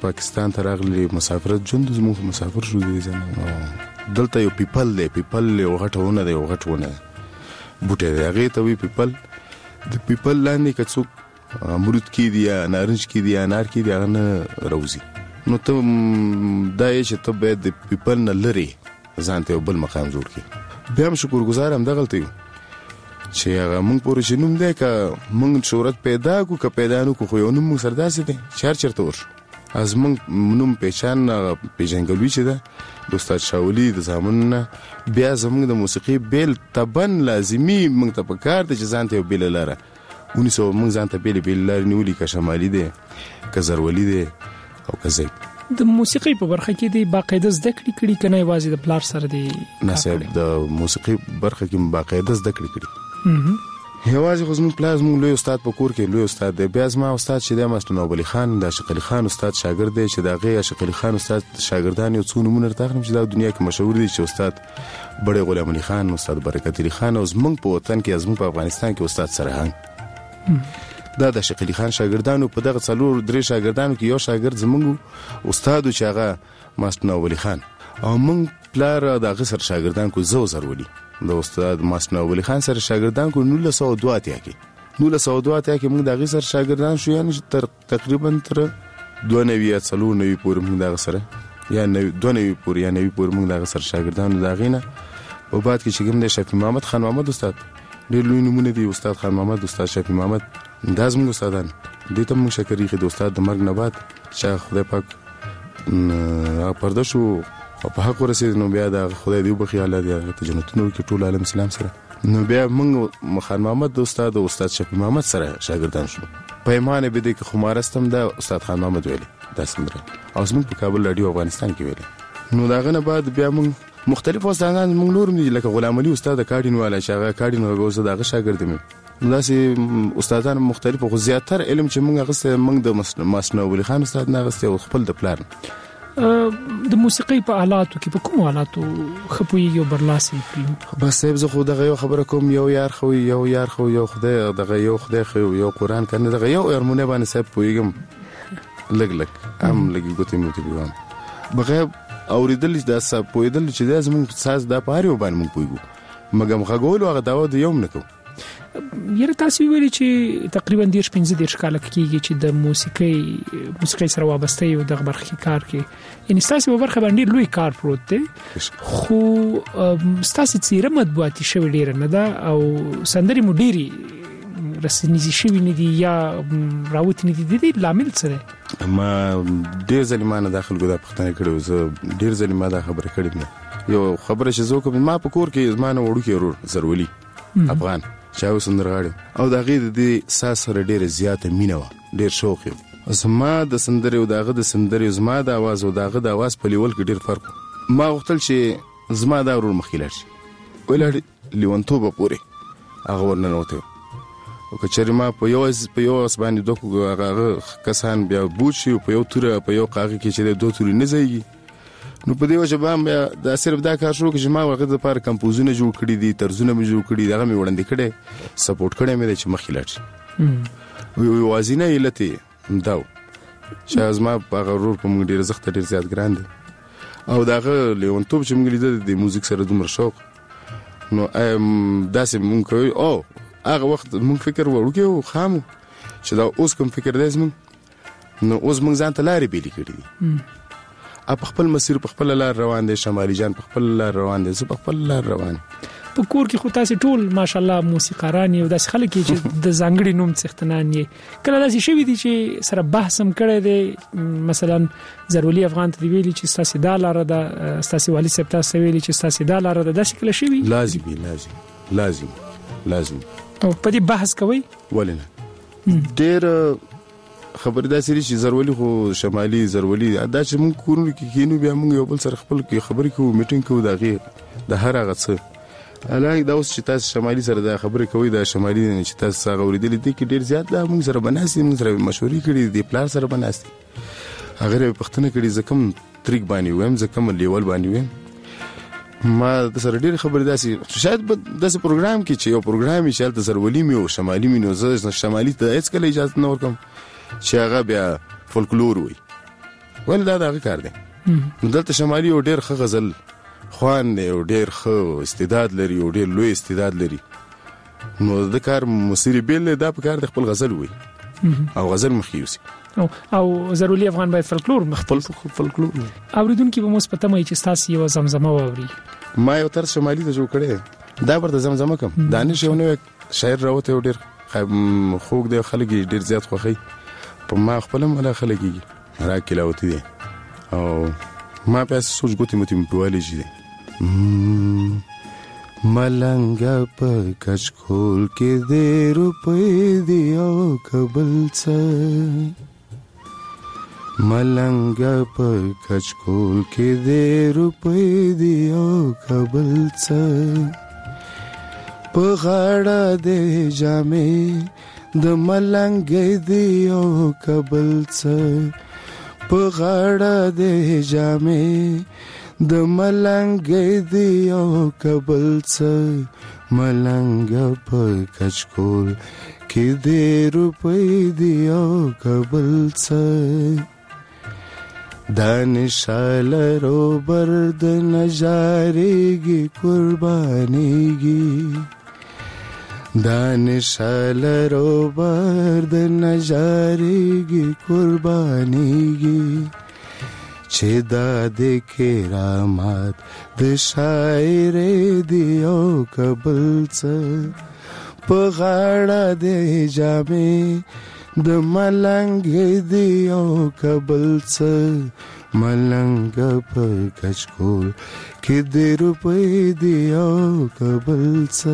پاکستان ته راغلي مسافرت ژوند زموږ مسافر شو دي ځنه دلته یو پیپل یو غټونه دی یو غټونه بوټي دی هغه ته وی پیپل د پیپل لاندې کڅوک امرود کې دی یا نارنج کې دی یا انار کې دی هغه نه روزي نو ته دا یې چې ته باید د پیپل نه لري ځان ته بل مقام جوړ کړي بیا هم شکر گزار هم دغلته یو چې هغه موږ پورې چې نوم دی که موږ شهرت پیدا کو که پیدا نه کو خو یو نوم موږ سره داسې دی چې چېرته ورشو از موږ نوم پیچان پیژنګلوي چې ده د استاد شاولي د زامنو نه بیا زموږ د موسیقي بیل طبعا لازمي موږ ته پکار دی چې ځان ته یو بیله لاره ونیسو موږ ځان ته بیلې لارې نیولي که شمالي دی که زرولي دی او که زیب د موسیقي په برخه کې دی باقاعده زده کړې کړي کنه یوازې د پلار سره دی نه صاحب د موسیقي برخه کې باقاعده زده کړې کړي یوازې خو زموږ پلار زموږ لوی استاد په کور کې لوی استاد دی بیا زما استاد چې دی ماستر نواب علي خان د عاشق علي خان استاد شاګرد دی چې د هغې عاشق علي خان استاد شاګردان یو څو نومونه راته اخلم چې دا دنیا کې مشهور دي چې استاد بړی غلام علي خان استاد برکت علي خان او زموږ په وطن کې زموږ په افغانستان کې استاد سرهنګ دا د عاشق علي خان شاګردانو په دغه څلور درې شاګردانو کې یو شاګرد زموږ استاد چې هغه ماستر نواب علي خان او موږ پلار د هغه سره شاګردان کو زو زرولي د استاد ماستر نواب علي خان سره شاګردان کو 1902 کې موږ د هغه سره شاګردان شو یعنی تقریبا تر 92 پورې موږ د هغه سره یا 92 پورې یا 90 پورې موږ د هغه سره شاګردان د هغه نه او بعد کې چې کوم د شفیع محمد خان محمد استاد ډېر لوی نمونه دی استاد خان محمد استاد شفیع محمد دا زموږ استادان دې ته موږ شکر یې د استاد د مرګ نه بعد چې خدای پاک پرده شو او په حق ورسېد نو بیا د خدای دی وبخي الله دې هغه ته جنتونه ورکړي ټول عالم اسلام سره نو بیا موږ خان محمد د استاد شفیع محمد سره شاګردان شو پیمانه به دې کې خمارستم د استاد خان محمد ویلي دا سندره او زموږ په کابل رادیو افغانستان کې ویلي نو دا غنه بعد بیا موږ مختلف استادان موږ نور دي لکه غلام علي استاد کاډین والا چې هغه کاډین هغه دغه شاګرد مې داسې استادان مختلف خو زیاتره علم چې موږ غسه موږ د ماستر نواب علي خان استاد نه غسه خپل د پلان د موسیقي په آلاتو کې په کوم آلاتو خپويږي او برلاسي کوي بس صاحب زه خو دغه یو خبره کوم یو یار خو یو خدای دغه یو خدای خو یو قران کنه دغه یو هارمونی باندې صاحب پويګم لګ هم لګي ګوتې مې ته بيوم بغیر اوریدل دا صاحب پویدل چې دا زموږ ساز د پاره وبان مونږ پويګو مګم غوول هغه داوا د یوم نکو یره تاسو ویلي چې تقریبا 15 کال کېږي چې د موسیقي سره وابسته یو د برخه کې کار کوي یعنی تاسو په برخه باندې لوی کار پروت دی خو تاسو چیرې مطبوعاتي شوی ډیر نه ده او سندري مديري رسنیزي شوی نه دي یا راوت نه دي د لامل سره ما ډیر ځلمانه داخل ګدا پښتنه کړو زه ډیر ځلمانه دا خبره کړم یو خبره چې زه کوم ما په کور کې زمانه وړو کې ورور زرولي افغان چاو سندرغاړي او دا غي د ساس سره ډیره زیاته مینه و ډیر شوق یو زما د سندري او داغه د سندري زما د आवाज او داغه د आवाज په لیول کې ډیر فرق ما غوښتل چې زما دا ورور مخیلر شي ولې لیونتوبه پوره هغه ورننوته او کچری ما په یو اسبانې دوه هغه کسان بیا بوچي په یو تور په یو قاغي کې چې دوه تور نه زیږي نو په دې وجه باندې دا صرف دا کار شروع چې ما وخت د پاره کمپوزونه جوړ کړی دي طرزونه مې جوړ کړی دغه مې وړاندې کړي سپورټ کړی مې چې مخیلر شي وی وازینه یلته دا چې از ما په غرور په موږ ډیر زخت ډیر زیات ګران دي او داغه لیونتوب چې موږ لیدل د موزیک سره دومره شوق نو داسې موږ کوي او هغه وخت موږ فکر وړو خامو چې دا اوس کوم فکر دی زموږ نو اوس موږ ځان ته لارې بیلې کړې دي په خپل مسیر په خپل لار روان دي شمالي جان په خپل لار روان دي زه په خپل لار روان په کور کې خو تاسو ټول ماشالله موسیقاران یو داس خلک چې د زنګړي نوم څښتنان یې کله داسې شوی دي چې سره بحث هم کړی دی مثلا زرولي افغان ته ویلي چې تاسو د لار د تاسو والي سپتا تاسو ویلي چې تاسو د لار د داسې کله شوی لازم او په دې بحث کوي ولنه ډېر خبر دا سری چې زرولي خو شمالي زرولي دا چې مونږ کورونو کې کینو بیا مونږ یو بل سره خپل کې خبرې کوو میټینګ کوو دا غیر د هر هغه څه الای دا اوس چې تاسو شمالي سره دا خبرې کوي دا شمالي چې تاسو هغه ورېدل دي کې ډیر زیات دا مونږ سره بناسي مونږ سره مشورې کړې دي پلان سره بناسي هغه پښتنه کړي زکم طریق باندې ویم زکم لیول باندې ویم ما د سره ډیر خبرې داسي شاید داسې پروګرام کې چې یو پروګرام یې شالته زرولي مې او شمالي مې نو زه شمالي ته هیڅ کله اجازه نه ورکم چې هغه بیا فولکلور وي ول دا دغه کار دی. دلته شمالي او ډیر ښه غزل خوان دی او ډیر ښه استعداد لري او ډیر لوی استعداد لري، نو د کار موسیقي بیل دا په کار د خپل غزل وي او غزل مخیوسی او ضروري افغان باید فلکلور خپل فلکلور اوریدونکو به مثبت مې چې تاسو یو زمزمه واوري. ما یو تر شمالي ته جوړ کړی دا ورته زمزمه کوم. دانش یو نو شاعر راوته ډیر خوږ دی، خلک ډیر زیات خوښي په ما خپل مله خلګي راکلاوتی دي او ما په سوچ ګوتې متي مپوالي جدي ملنګا په کچکول کې دې روپې دی او کبل څه ملنګا په کچکول کې دې روپې دی او کبل څه په غاړه دې جامې د ملنګې دی او کبل څه په غاړه دې جامې د ملنګې دی او کبل څه ملنګ په کچکول کې دې روپې دی او کبل څه دانشال روبر د نجارېږي قربانېږي دانشال روبر د نجارېږي قربانېږي چې دا د کرامات د شاعر دی او کبل څه په غاړه د جامې د ملنګ دی او کبل څه ملنګ په کچکول کې د روپې دی او کبل څه.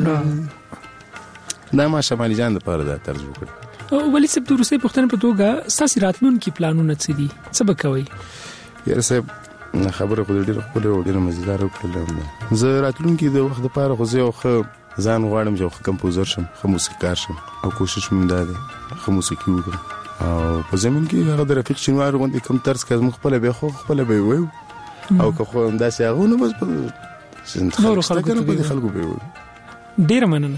دا ما شمالي جان د پاره دا طرز وکړ. ولی سب د روسي پښتنه په توګه ساسي راتلونکي پلانونه څه دي؟ څه به کوي؟ یاره صاحب خبره خو ډېر خپل او ډېر مزیدار وکړم. زه راتلونکي د وخت لپاره خو زه خو ځان غواړم چې خو کمپوزر شم، خو موسیقار شم او کوشش مې ده خو موسیقي وکړم او په زمين کې هغه د رفیق شنوار غوندې کم طرز کې زموږ خپل به خو خپل به وي او که خو انداسه هغه نو بس په نور خلکو به وي. ډېر مننه.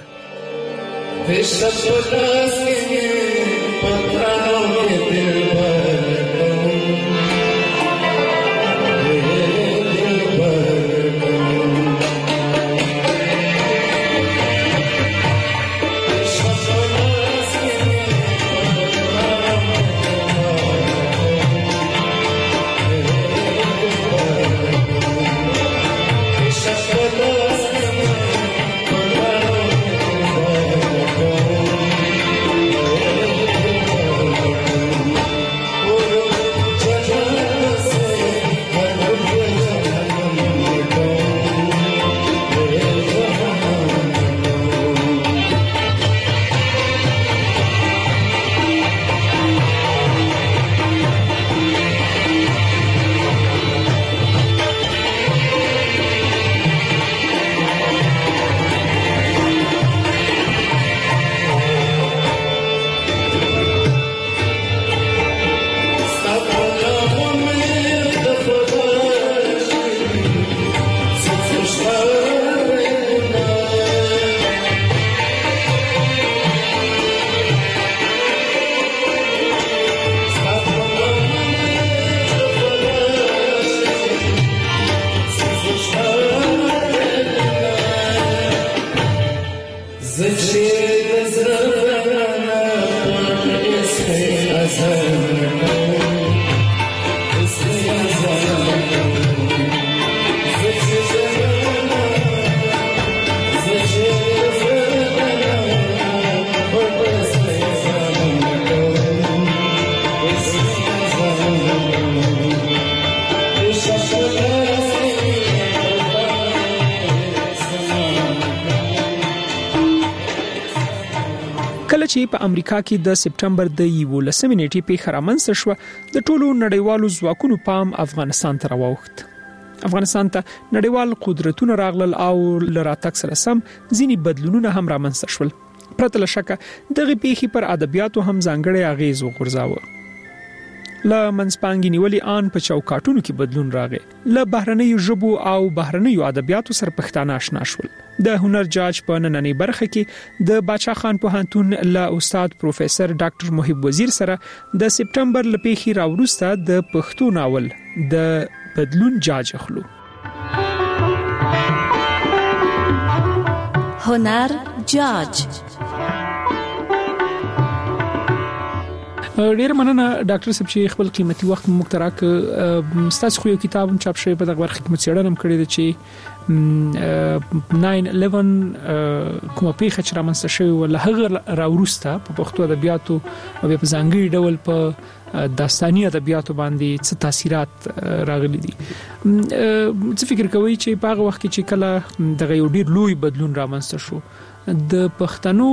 کله چې په امریکا کې د سپټمبر د 11 نیټې په خرامنځ شو د ټولو نړیوالو ځواکونو پام افغانستان ته راوخت. افغانستان ته نړیوال قدرتونه راغلل او لراتک سره سم ځینی بدلونونه هم رامنځته شول. پرته له شکه دغه پیښې پر ادبیاتو هم ځانګړی اغیز وغورځاوه. ل منځپانګې نیولې آن په چوکاټونو کې بدلون راغی. ل بهرنیو ژبو او بهرنیو ادبیاتو سره پښتانه آشنا شول. د هنر جاج په نننۍ برخه کې د باچا خان پوهنتون له استاد پروفیسور ډاکټر محب وزیر سره د سپټمبر لپیخي راوروسته د پښتو ناول د بدلون جاج اخلو. هنر جاج. ډیر مننه ډاکټر صاحب چې خپل قیمتي وخت موږ ته راکړ. ستاسو خو یو کتاب هم چاپ شوی په دغه برخه کې مڅېړنه هم کړې ده چې 9/11 کومه پیښه چې رامنځته شوې و له هغه راوروسته په پښتو ادبیاتو او په ځانګړي ډول په داستاني ادبیاتو باندې څه تاثیرات راغلي دي. څه فکر کوئ چې په هغه وخت کې چې کله دغه یو ډیر لوی بدلون رامنځته شو د پښتنو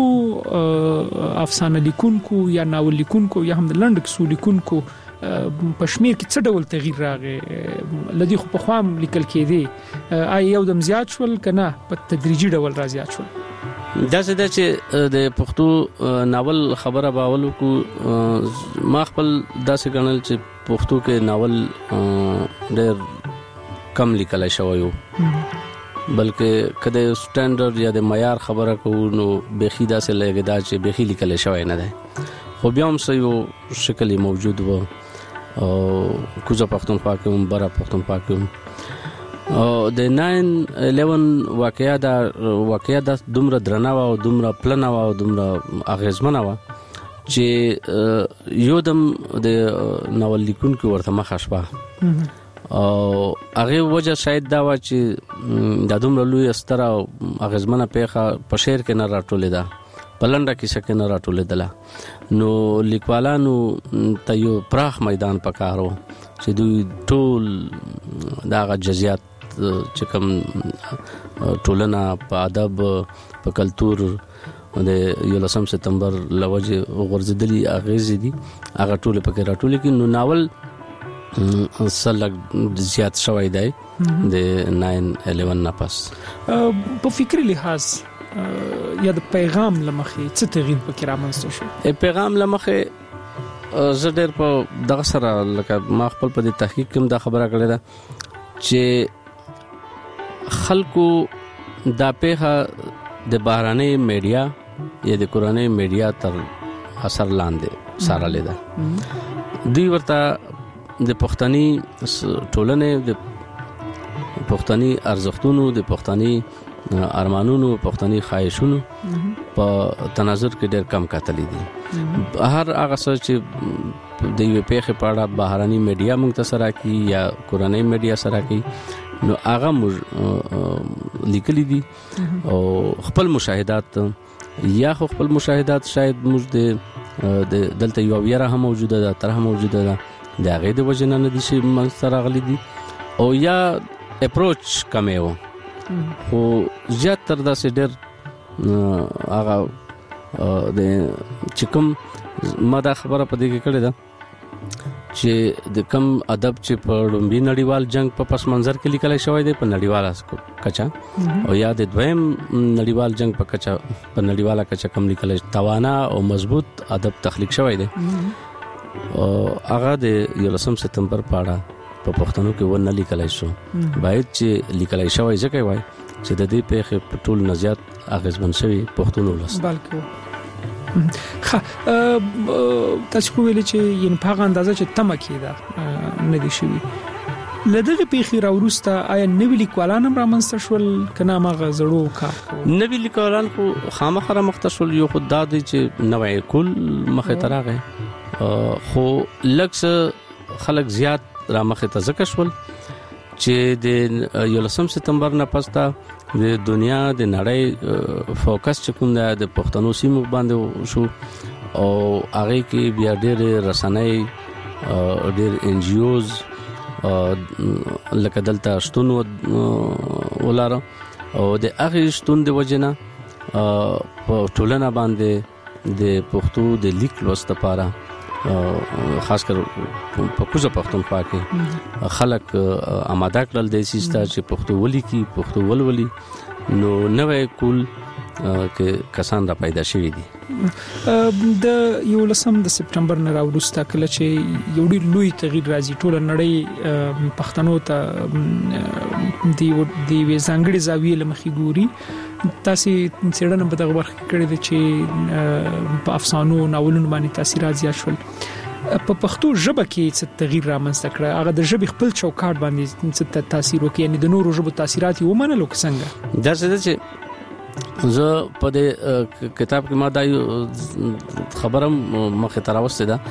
افسانه لیکونکو یا ناول لیکونکو یا هم د لنډ کیسو لیکونکو په شمیر کې څه ډول تغییر راغی؟ لدی خو په خام لیکل کېدی آیا یو دم زیات شول کنه په تدریجي ډول را زیات شول؟ دا څه ده چې د پښتو ناول خبره باولو کو ما خپل داسې ګڼل چې پښتو کې ناول ډېر کم لیکل شوی و، بلکې کله سټانډرډ یا د معیار خبره کوو نو بخي داسې لګی دا چې بخي لیکل شوی نه ده، خو بیا هم څه یو شکل موجود و او کوزه پښتونخوا کې هم برا پښتونخوا کې هم او د 9/11 واقعیا د دومره درنه او دومره پلنه او دومره اغیزمنه و چې یو دم د ناول لیکونکو ورته مخ شپه او هغه وجه شاید دا و چې د دومره لوی ستر او اغیزمنه پیښه په شعر کې نه راټولې ده، په لنډه کیسه کې نه راټولې ده، نو لیکوالانو ته یو پراخ میدان پکارو چې دوی ټول دغه جزئیات چې کوم ټولنه په ادب په کلچر د 11 سپتمبر لوجه غورځېدلي اغیز دي هغه ټول پکې راټولې کې نو ناول سلګ زیات شوی دی د 9/11 نه پس. په فکری لحاظ یا د پیغام لمخې څه تغییر پکې رامنځته شو؟ پیغام لمخې زه ډېر په دغه سره لکه ما خپل په دې تحقیق کې دا خبره کړې ده چې خلکو دا پیښه د بهراني میډیا یا د کورنۍ میډیا تر اثر لاندې سارلې ده. دوی ورته د پښتني ټولنې د پښتني ارزښتونو د پښتني ارمانونو پښتني خواهشونو په تناظر کې ډېر کم کتلې دي. هر هغه څه چې د یو پیښې په اړه بهراني میډیا موږ ته سره کی یا کورنۍ میډیا سره کی نو هغه موږ لیکلي دي او خپل مشاهدات یا خپل مشاهدات شاید موږ د دلته یو ویره هم موجوده ده تر هم موجوده ده دا غي د وجنه نه دي چې منځ راغلي دي او یا اپروچ کمیو خو زیات تر داسې ډېر هغه د چکم ما دا خبره په دې کې کړې ده چې د کم ادب چې په لومبي نړیوال جنگ په پس منظر کې لیکل شوی دی په نړیواله کچا او یا د دویم نړیوال جنگ په کچا په نړیواله کچا کم لیکل توانا او مضبوط ادب تخلیق شوی دی او هغه د 11 سپتمبر په اړه په پښتنو کې ونه لیکلای شو باید چې لیکلای شوی ځکه وای چې د دې پیښې په ټول نزيات اغیزمن شوی پښتون ولس بلکې تاسو ویل چې ین په اندازه چې تمه کېده نه دي شوی لدغه پیښې راورسته آیا نوې لیکوالان هم رامنځته شول کنه ماغه زړو کار نوې لیکوالان خو خامخره مختصول یو خدای دی چې نوې کول مخه ترغه خو لکه خلک زیات را مخه ته ذکر شول چې د 11 سپتمبر نه پستا د دنیا د نړۍ فوکس چې کوم د پښتنو سیمو باندې شو او هغه کې بیا ډېر رسنۍ ډېر ان جی اوز لکه دلته شتون ولاره او د هغه شتون د وجنه په ټولنه باندې د پښتو د لیک لوست لپاره خاص کر په کوزه پښتونخوا کې خلک آماده کړل د سیستا چې پښتو ولي کی پښتو ولولي نو نوې کول کې کسان را پیدا شوي دي د 11 د سپټمبر نه راوروسته کله چې یو ډیر لوی تغییر راځي ټول نړۍ پښتنو ته دی ځانګړي زاویې لمخې ګوري. تاسو څېړنه په دغه برخه کې کړې ده چې په افسانو ناولونو باندې تاثیرات زیات شول. په پښتو ژبه کې څه تغییر رامنځته کړ؟ هغه د ژبې خپل چوکاټ باندې څه تاثیر وکړي؟ یعنی د نورو ژبو تاثیرات یې ومنل او څنګه؟ دا څه ده چې زه په دې کتاب کې ما دا خبرم مخه تراوسته ده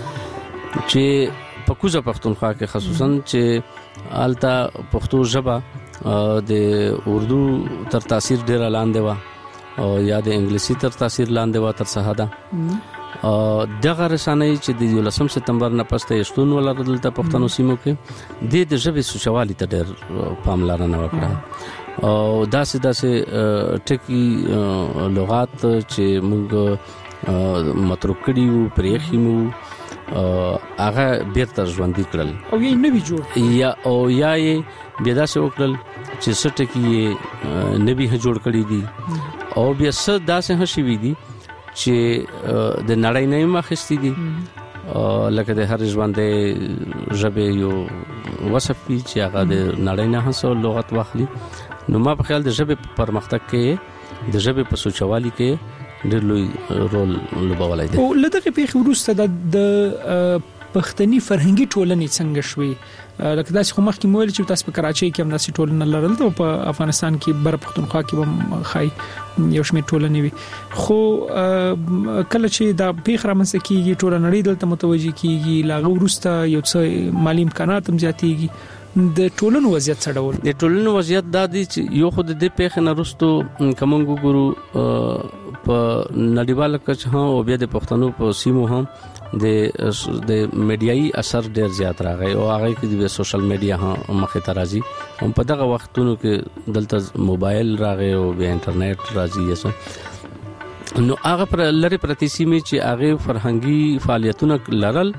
چې په کوزه پښتونخوا کې خصوصا چې آلتا پښتو ژبه د اردو تر تاثیر ډیر لاندې و او یا د انګلیسي تر تاثیر لاندې و تر څه ده. دغه رسنۍ چې د 11 سپتمبر نه پسته شتون ولرل ته پښتنو سیمو کې د ژبې سوچوالي ته ډیر پاملرنه وکړه او داسې ټکی لغات چې موږ متروک کړیو پرېخي مو هغه بیرته ژوندۍ کړل او یې نوی جوړ یا او یا یې بیا داسې وکړل چې څه ټکی نوی جوړ کړی دي او بیا څه داسې هشي وي دي چې د نړۍ نه مخستې دي لکه د هر ژوندۍ ژبې یو وصف وي چې هغه د نړۍ نه هڅو لغت واخلي. نو ما په خیال د ژبې پرمختګ کې د ژبې په سوچوالي کې ډېر لوی رول لوبولای دی. او لدغه پیښې وروسته د پښتني فرهنګي ټولنې څنګه شوي؟ لکه داسې خو مخکې مویل چې تاسو په کراچۍ کې هم داسې ټولنه لرل او په افغانستان کې بر پښتونخوا کې هم خای یو شمېر ټولنې وي، خو کله چې دا پیښه رامنځته کیږي ټول نړۍ دلته متوجي کیږي، لاغه وروسته یو څه مالی امکانات هم زیاتېږي. د ټولنو وضعیت څه ډول؟ د ټولنو وضعیت دا دی چې یو خود د پیښې نه وروسته کوم ګورو په نړیواله کچه او بیا د پښتنو په سیمو هم د میډیایي اثر ډیر زیات راغی او هغه کې د سوشل میډیا هم مخه ته راځي. هم په دغه وختونو کې دلته موبایل راغی او بیا انټرنیټ راځي. نو هغه پر لری پرتی سیمه چې هغه فرهنګي فعالیتونه لرل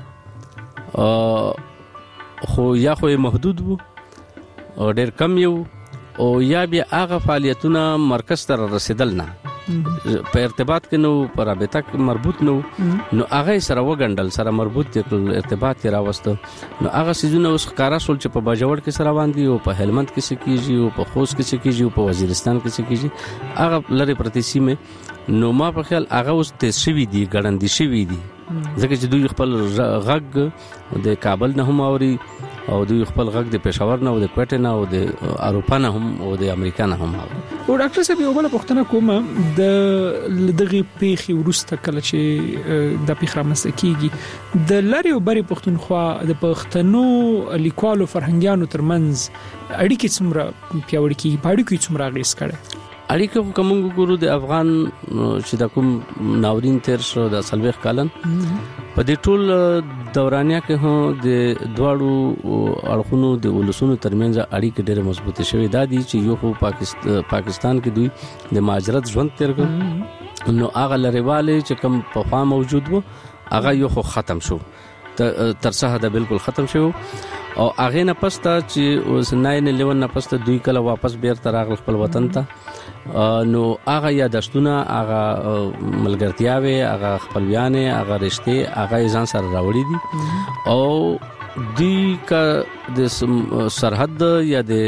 خو یا خو محدود وو او ډیر کم یو او یا بیا هغه فعالیتونه مرکز ته رسیدل نه په ارتباط کې نو پر رابطه کې مربوط نو هغه سره وګندل سره مربوط دي ارتباط کې راوسته. نو هغه سيزونه اوس ښکارا شول چې په باجوړ کې سره باندې او په هلمند کې سکیږي او په خوست کې سکیږي او په وزیرستان کې سکیږي هغه لری پرتی سیمه. نو ما په خیال هغه اوس تیز شوی دي ګړندې شوی دي ځکه چې دوی خپل غږ د کابل نه هم اوري او دوی خپل غږ د پېښور نه او د کوټه نه او د اروپا نه هم او د امریکا نه هم اوري. او ډاکټر صاحب یو بل پوښتنه کوم د دغه پیښې وروسته کله چې د پیښه رامنځته کیږي د لری او بری پښتونخوا د پښتنو لیکوالو فرهنګیانو ترمنځ اړیکې څومره پیاوړې کیږي؟ په اړیکو څومره اغیز کړي؟ اړیکه کوم ګورو د افغان چې د کوم ناورین تیر شو د سلويخ کالن په دې ټول دورانیا کې هم د دواړو اړخونو د ولسونو ترمنځ اړیکې ډېر مضبوطه شوې ده دي چې یو خو پاکستان کې دوی د مهاجرت ژوند تیر کړ نو هغه لریواله چې کوم په خوا موجود وو هغه یو خو ختم شو تر څه ده بالکل ختم شو او هغه نه پسته چې اوس 9/11 نه پسته دوی کله واپس بیرته راغل خپل وطن ته نو هغه یادښتونه هغه ملګرتیاوي هغه خپلویانه هغه رشته هغه ځان سره راوړي دي او دوی کا د سرحد یا د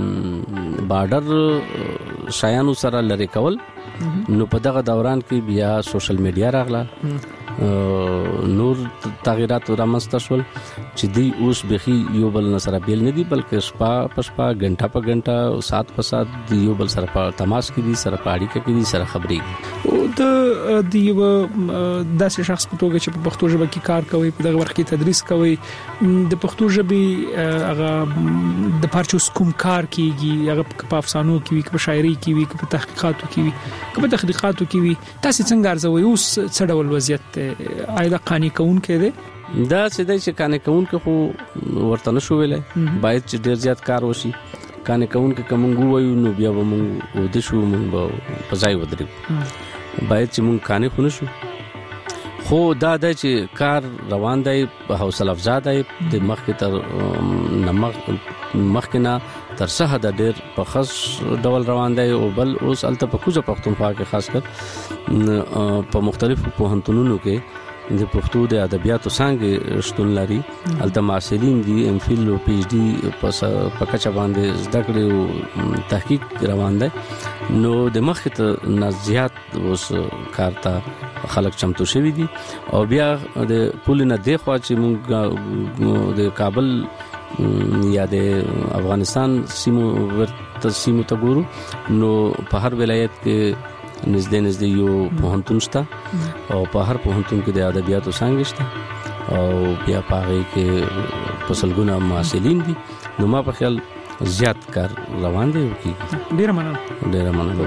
بارډر شایانو سره لری کول. نو په دغه دوران کې بیا سوشل میډیا راغله نور تغیرات رامنځته شول چې دی اوس بخي یو بل سره بیل نه دی بلکې شپه غنټه په غنټه سات په سات دی یو بل سره په تماس کې دي سره په اړیکه کې دي سره خبرې. او د یو داسې شخص په توګه چې په پښتو ژبه کې کار کوي په دغه وخت کې تدریس کوي د پښتو ژبې هغه د پارچوس کوم کار کیږي هغه په افسانو کې وي په شاعري کې وي په تحقیقاتو کې وي کوم تحقیقاتو کې وي تاسو څنګه ارزوي اوس څه ډول وضعیت آیدا قانی کون کې ده؟ دا سیده چې قانی کون کې خو ورته نشو ویلای باید چې ډیر زیات کار وشي. قانی کون کې کوم وایو نو بیا به مونږ و د شو مونږ په ځای ودرېو باید چې مونږ قانی خو نشو خو دا د چې کار روان دی په حوصله افزا دی د مخ کې تر نمک مخکنه تر څه حد ډېر په خاص ډول روان دی او بل اوس الته په کوزه پښتونخوا کې خاص کر په مختلفو پوهنتونونو کې د پښتو د ادبیاتو څنګه شتون لري الته معاصرین دي ام فیل او پی ایچ ډي په کچا باندې زده کړې او تحقیق روان دی نو د مخ ته نزيات اوس کارته خلک چمتو شوی دي او بیا د پولینه د خوا چې موږ د کابل یا د افغانستان سیمو ته ګورو نو په هر ولایت کې نږدې یو پوهنتون شته او په هر پوهنتون کې د ادبیاتو څنګه شته او بیا پاره کې پسلګونه معاصرین دي نو ما په خیال زیات کار روان دی کی ډیر مننه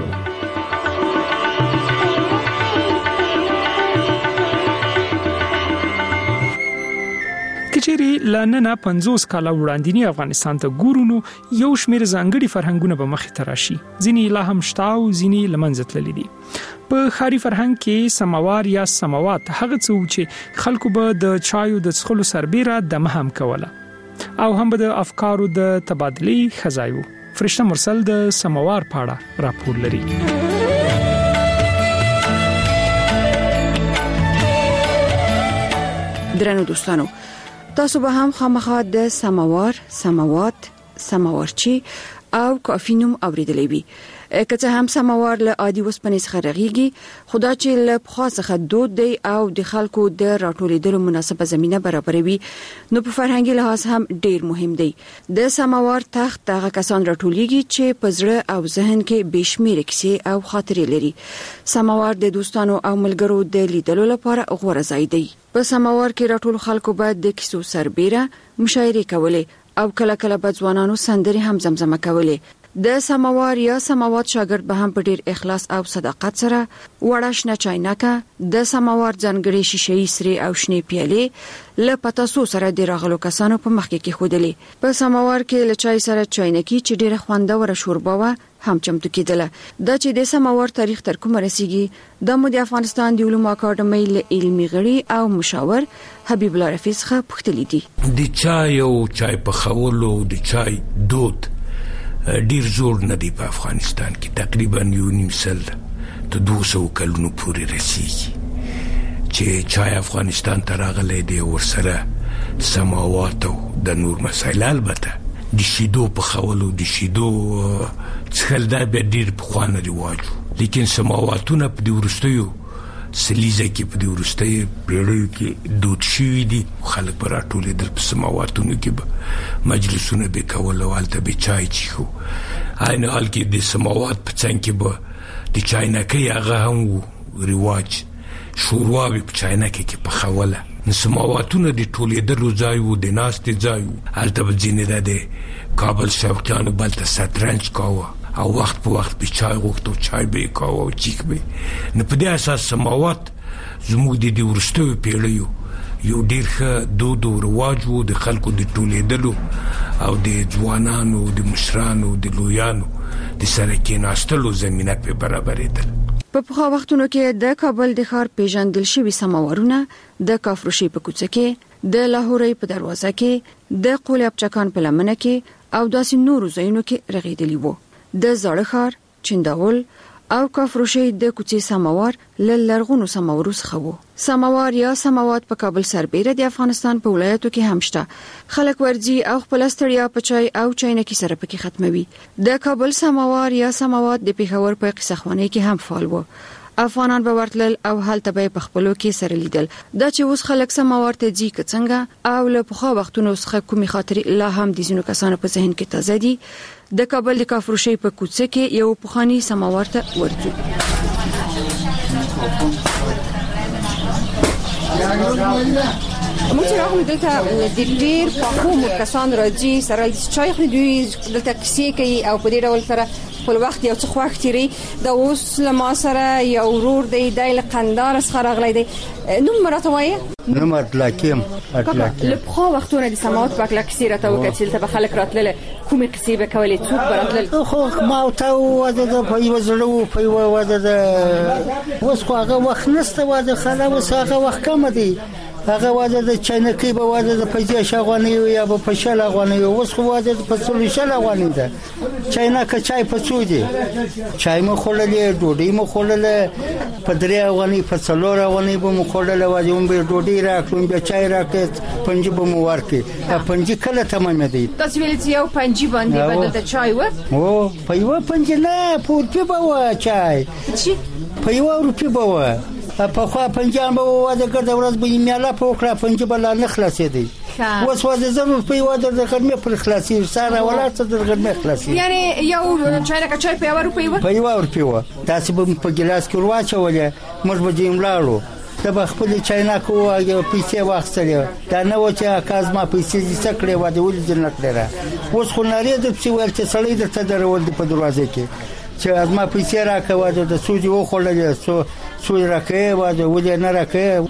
کچېری لننه 50 کاله وړاندې افغانستان ته ګورونو یو شمېر ځانګړي فرهنګونه به مخ ته راشي ځینی لا هم شتاو ځینی لمنځه تللي دي په خاري فرهنګ کې سماوار یا سماوات هغه څه چې خلکو به د چایو د څښلو سربېره د مهم کوله او هم به د افکارو د تبادلې خزایو فرشته مرسل د سماوار پاړه راپور لري درنو دوستانو تاسو به هم خامخا د سماوار سماوات سماورچی او کافینوم اوریدلې وي کته هم سماوار له عادي وسپنې څخه رغيږي خدا چې له خاصه دود دی او د خلکو د راټولېدلو مناسبه زمينه برابروي نو په فرهنګي لحاظ هم ډیر مهم دی د سماوار تخت دغه کسان راټولېږي چې پزړه او ذهن کې بشمیره کیسې او خاطرې لري سماوار د دوستانو او ملګرو د لیدلو لپاره غوړه ځای دی په سماوار کې راټول خلکو باید د کیسو سربېره مشاعره کولې او کله کله بځوانانو سندري هم زمزمه کولې د سماوار یا سماوات شاګرد به هم په ډیر اخلاص او صداقت سره وړاشنه چاینکه د سماوار ځانګړي شیشې سری او شنه پیالې له پتاسو سره د راغلو کسانو په مخ کې خودلې په سماوار کې له چای سره چاینکی چې ډیره خوندوره شوربه و هم چمتو کېدله دا چې د سماوار تاریخ تر کومه رسیږي د مو د افغانستان د علومو اکاډمۍ له علمي غړي او مشاور حبیب الله رفیع څخه پوښتنه دي د چای او چای په خولو د چای دود ډیر زور نه دی په افغانستان کې تقریبا 1.5 سل ته 200 کلونو پورې رسیږي چې چای افغانستان ته راغلی دی ورسره سماوات او د نور مسایل البته د شیدو په خولو د شیدو څخه دا به ډیر په خوانه رواجو لیکن سماواتونه په د ورستیو سلیزه کې په د ورستیو پیړیو کې دود شوی دي خلک پر ټولې در په سماواتونو کې به مجلسونه به کول او البته به چای چیخو عین حال کې د سماوات په څنګه کې به د چاینکې هغه هم رواج شوروا به په چاینکې کې په خوله سماواتونه د ټولې درو ځای وو د ناست ځای وو البته ځینې د کابل شوقیانو بلته سترنج کاوه او وخت په وخت به چای غوښتو چای به کاوه او چیک به نه په دې اساس سماوات زموږ د ورستو پیړیو یو ډیر ښه دود او رواج وو د خلکو د ټولېدلو او د ځوانانو د مشرانو د لویانو د سره کې ناستلو زمينه په برابرېدل په پخوا وختونو کې د کابل د ښار پیژندل شوی سماورونه د کافروشي په کوڅه کې د لاهوري په دروازه کې د قولیاب چکان په لمنه کې او داسې نورو ځایونو کې رغېدلی وو د زړه ښار چنداول او کافروشي د کوڅې سماور لرغونو سماورو څخه وو سماور یا سماوات په کابل سربېره د افغانستان په ولایتو کې هم شته خلک ورځي او خپل ستړیا په چای او چاینکي سره پکې ختموي د کابل سماور یا سماوات د پیښور په قصخواني کې هم فعال وو افغانان به ورتل او هلته به په خپلو کې سره لیدل دا چې اوس خلک سماور ته ځي څنګه او له پخوا وختونو څخه کومي خاطرې لا هم د زینو کسانو په ذهن کې تازه دي د کابل د کافروشي په کوڅه کې یو پخوانی سماور ته ورځو موږ راغلو دلته د ډیر پخومو کسان راځي سره چای خوري دوی دلته کیسې کوي او په دې ډول سره خپل وخت یو څه وخت لري دا اوس لما سره یو ورور دی د قندار څخه راغلی دی نو مرته وایي نو مطلقیم له خو وختونه د سماوات په کله کیسې راته وکړل ته خلک راتلل کومې کیسې به کولې څوک براتلل خو ما ته وځه په یو زړه په یو وځه اوس خو هغه وخت نشته وځه خلا اوس هغه وخت کم دی هغه واده د چینکي به واده د 50 افغانۍ یا په 50 افغانۍ اوس خو واده په 40 افغانۍ ده چینکه چای په څو دي چای مو خورلې ډوډۍ مو خورلې په 3 افغانۍ په 4 افغانۍ به مو خورلې واده هم به ډوډۍ راکړم به چای راکړ پنځه به مو ورکړي پنځه کله تمام دي تاسو ویل چې یو پنځه باندې بدل ته چای و او په یو پنځه نه پورته به و چای چې په یو روپی به و په خوا پنځه به واده کړ د ورځ به میاله په کړه پنځه بل نه خلاصې دي اوس واده زموږ په واده د خدمت پر خلاصي سره ولات د خدمت خلاصي یعنی یو چای په یو روپی و په یو روپی و تاسو به په ګلاس کې ورواچولې موږ به دیم لاړو د خپل چاینا کو یا پیسې واخستلې دا نه و چې کازما پیسې دې څکړې و د ولې جنت لره اوس خو نارې د څه ول چې سړی د تدرول په دروازه کې چې ازما پیسې راکوه د سوجي و خړلې سوی راکې و د ولې نه راکې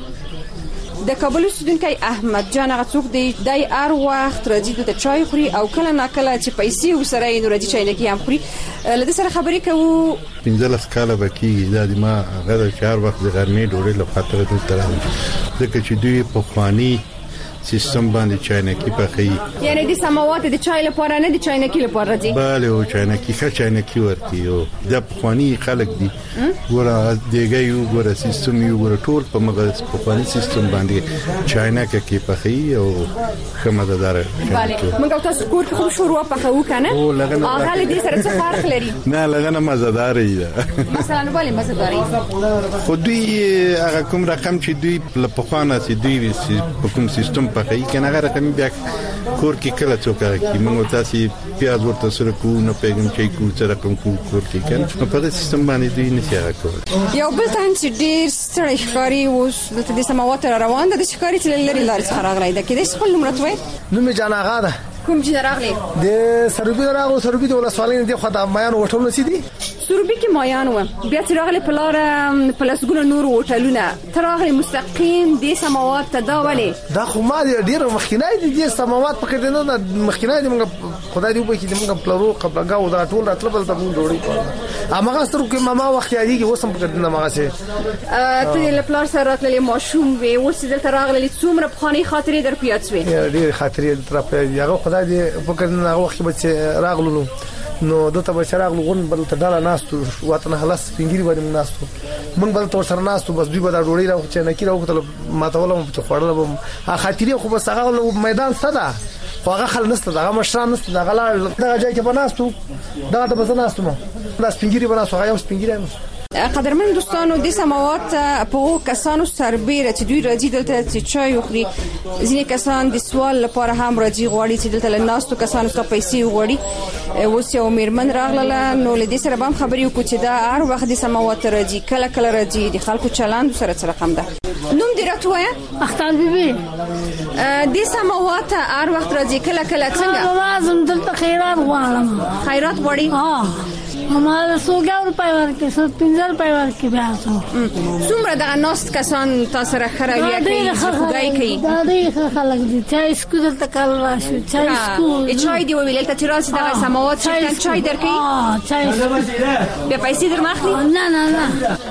د کابل استودونکي احمد جان غڅوک دی دای ار وخت راځي د چای خوري او کله ناکله چې پیسې وسره یې راځي چای نه کې هم خوري لدې سره خبرې کوو 15 کاله بکی دا د ما غره چار وخت د غرمې ډوړې له خاطر د تران ځکه چې دوی په خواني سیستم باندې چاینکی پخې یعنی د سماوات د چای لپاره نه د چاینکی لپاره دي bale او چاینکی ښه چاینکی ورتي او د خواني خلک دي ګوره دیګي یو ګوره سیستم یو ګوره ټول په مغز په خواني سیستم باندې چاینکی کې پخې او خمددار bale موږ تاسو کور کې خو شروع پخو کنه هغه دې سره څه فرق لري نه لګنه مزدار دی مثلا bale مزدار خو دوی هغه کوم رقم چې دوی په خوانه سي دوی په کوم سیستم پخې کنه هغه رقم بیا کور کې کله څوک کوي موږ تاسو پیاز ورته سره کو نه پیغام چې کو سره کوم کور کې کنه په سیستم باندې دوی نه څنګه کوي یو بل ته چې ډیر ستړي ښکاری اوس د سماوات روان ده د ښکاری چې لري لارې څخه راغلی ده کې د خپل نمرتوي نوم جان آغا ده کوم چې راغلی د سروبي د ولسوالۍ د خدای مایان هوټل نسیدي سروبي کې مایان و بیا چې راغلی په لار پلسګونه نور هوټلونه تراغلی مستقیم د سماوات ته دا ولې دا خو ما ډیر مخکینای دي د سماوات په کې نه مخکینای دي موږ خدای دې وبخي دې موږ پلرو قبلګاو دا ټول راتل بل ته موږ ډوړي امغه سترو کې ماما وخت یادي کې وسم په دې ماغه سه ته له پلار سره راتلې ماشوم وي اوس دې تراغلی څومره په خاني خاطرې در پیاتوي ډیر خاطرې تر په یغه خدای دې په کې نه وخت به راغلو نو دته بشراغ لغون بل ته ډاله ناستو وطن خلاص پنګيري باندې ناستو مونږ بل تور سره ناستو بس دوی به دا ډوړي راو چې نه کیرو کتل ماته ولم چې خړل به خاطرې خو بس هغه میدان صدا خو هغه خل نسته دا مشران نسته دا غلا دا ځای کې بناستو دا ته بس ناستو ما دا سپنګيري بناستو هغه سپنګيري قدرمن دوستانو د سماوات په کسانو سربېره چې دوی راځي دلته چې چای وخوري ځینې کسان د سوال لپاره هم راځي غواړي چې دلته لناستو کسانو ته پیسې وغواړي اوس یو میرمن راغله نو له دې سره هم خبرې وکړو چې دا هر وخت د سماوات راځي کله کله راځي د خلکو چلند سره څه رقم ده نوم دې راټوي اختر بیبي د سماوات هر وخت راځي کله کله څنګه لازم دلته خیرات غواړم خیرات غواړي هماله سوګاور پایوار کې څو پنځل پایوار کې بیا څومره د ناست کسان تاسو سره خرویا کوي خدای کوي دا دې خلک دي چای سکو دلته کال راشي چای سکو چای دی ویل ته چې راځي د سماوات چې چای درکې چای بیا پیسې در ماخلي نه نه نه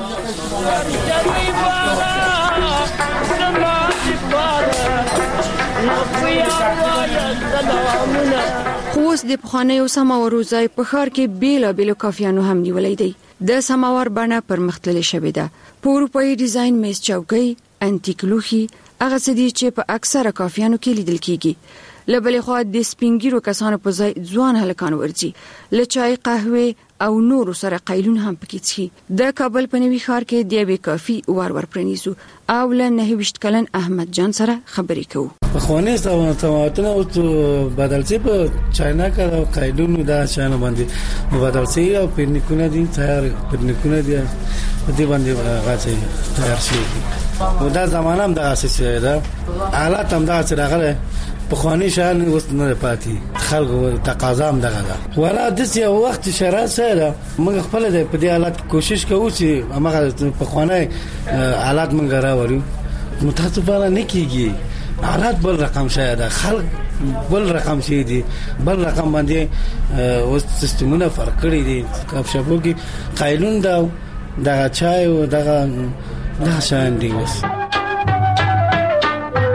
خوست د پخوانیو سماورو ځای په ښار کې بیلابیلو کافیانو هم نیولې دي. د سماور بڼه پرمختللې شوې ده. په اروپایي ډیزاین میز چوکۍ، انټیک لوښي، هغه څه دي چې په اکثره کافیانو کې لیدل کیږي. لبلې خو د سپینګیرو کسانو په ځای ځوان هلکان ورځي. لچای قهوه او نور سره قیلون هم پکې څي. د کابل په نوي ښار کې د یوې کافي ور پرنيسو او له 29 کلن احمد جان سره خبرې کوو. خوانې سماتونه او بدلڅي په چاینا کې قیلون دا چانه باندې بدلڅي او پرنیکونه دي تیار پرنیکونه دي دې باندې غاڅي تیار شي. او دا زمانه هم د اساسي ده حالات هم دا چې راغله په خواني شان اوس نه پاتې خلکو تقاضا هم دغه ده. ولا د یو وخت شرایط سره موږ خپل د په دې حالت کوشش کوو چې هغه په خواني حالات موږ راوړو. متاسفانه نه کیږي حالات بل رقم شاید خلک بل رقم شي دي بل رقم باندې اوس سیستمونه فرق کړی دي. کاپ شپو کې قیلون دا د چای او د شان دی اوس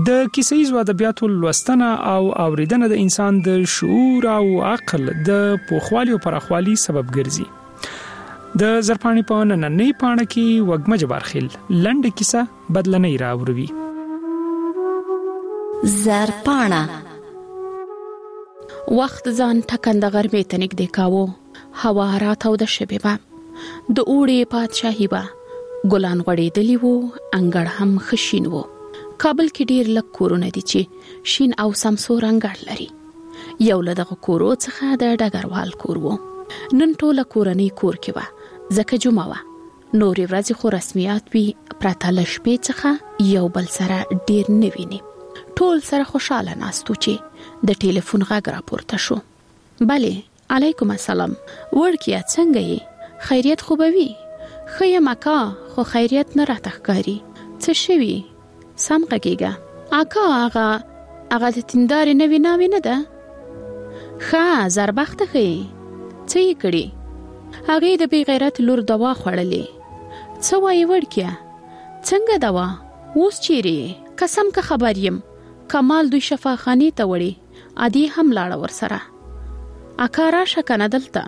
د کیسې ادبیاتو لوستنه او اوریدنه د انسان د شعور او عقل د پوخوالي او پراخوالي سبب ګرځي. د زرپاڼې په نننۍ پاڼه کې وګمج برخیل لنډه کیسه بدلنۍ راوړي. زرپاڼه. وخت ځان ټکنده غرمې ته نږدې کاوه. هوا راتاوده شوې وه. د اوړي پادشاهي وه. ګلان غوړېدلي وو، انګړ هم ښه شین وو. کابل کې ډېر لږ کورونه دي چې شین او سمسور انګړ لري. یو له دغه کورو څخه د ډګروال کور وو. نن ټوله کورنۍ کور کې وه، ځکه جمعه وه. نورې ورځې خو رسمیات وي، پرته له شپې څخه یو بل سره ډېر نه ویني. ټول سره خوشاله ناستو چې د ټلیفون غږ راپورته شو. بله، علیکم السلام. وړکیه څنګه یې؟ خیریت خو به وي؟ ښه یم اکا، خو خیریت نه راته ښکاري. څه شوي؟ سم غږېږه. اکا هغه د تندارې نوې ناوې نه ده؟ ښه زربخته ښیي. څه یې کړي؟ هغې د بې غیرت لور دوا خوړلې. څه وایې وړکیه؟ څنګه دوا؟ اوس چیرې یې؟ قسم که خبر یم کمال دوی شفاخانې ته وړي. عادي هم لاړه ورسره. اکا راشه کنه دلته.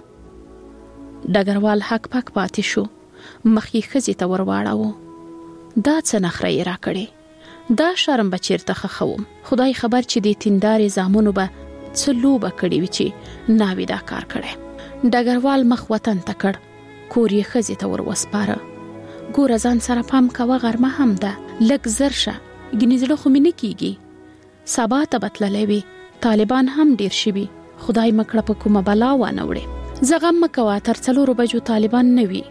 ډګروال حق پک پاتې شو. مخ یې ښځې ته ورواړاوه. دا څه نخره یې راکړې؟ دا شرم به چیرته خښوم. خدای خبر چې دې تندارې زامنو به څه لوبه کړې وي چې ناوې دا کار کړی. ډګروال مخ وطن ته کړ. کور یې ښځې ته ور وسپاره. ګوره ځان سره پام کوه، غرمه هم ده. لږ زر شه، ګنې زړه خو مې نه کېږي. سبا ته به تللی وي. طالبان هم ډېر شوي. خدای مکړه په کومه بلا وانه وړې. زه غم مه کوه، تر 4 بجو طالبان نه وي.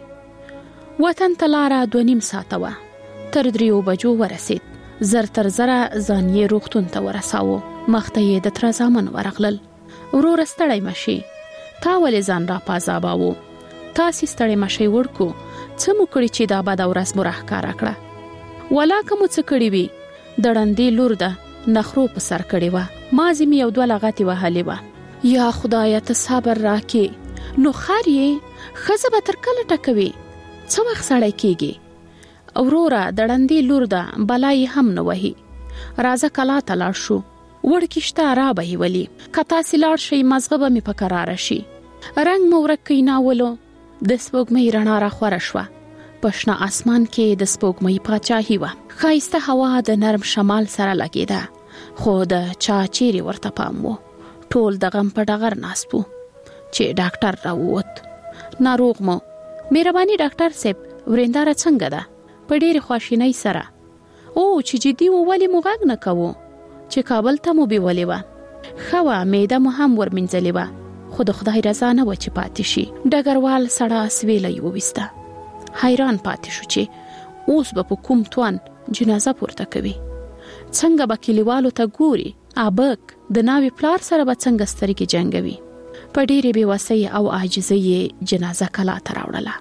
وطن ته لاره 2.5 ساعته وه. تر 3 بجو ورسید. زر تر زره ځان یې روغتون ته ورساوه. مخ ته یې د تره زامن ورغلل. وروره ستړی مشي، تا ولې ځان را پازاباوه؟ تاسې ستړی مشی وړکو، څه مو کړي چې دا بده ورځ مو راښکاره کړه؟ ولاکه مو څه کړي وي؟ د ړندې لور ده، نخرو په سر کړې وه. مازې مې 2 لغتې وهلې وه. یا خدایه ته صبر راکې. نو خر یې ښځه به تر کله ټکوي؟ څه وخت سړی کېږي؟ وروره د ړندې لور ده، بلا یې هم نه وهي. راځه کلا ته لاړ شو. وړکې شته را به یې ولي. که تاسې لاړ شئ مزغه به مې په کراره شي. رنګ مو ورک کیناولو. د سپوږمۍ رڼا را خوره شوه. په شنه اسمان کې د سپوږمۍ پاچاهي وه. ښایسته هوا د نرم شمال سره لګېده. خو د چا چیرې ورته پام و. ټول د غم په ډغر ناست وو چې ډاکټر راووت. ناروغ مو. مهرباني ډاکټر صاحب، ورېنداره څنګه ده؟ په ډېرې خواشینۍ سره. او چې جدي و ولې مو غږ نه کوو؟ چې کابل ته مو بیولې وه. ښه وه، معده مو هم ورمینځلې وه، خو د خدای رضا نه وه چې پاتې شي. ډګروال سړه سویله یې وویسته. حیران پاتې شو چې اوس به په کوم توان جنازه پورته کوي. څنګه به کلیوالو ته ګوري؟ ابک د ناوې پلار سره به څنګه سترګې جنګوي؟ په ډېرې بېوسۍ او عاجزۍ یې جنازه کلا ته راوړله.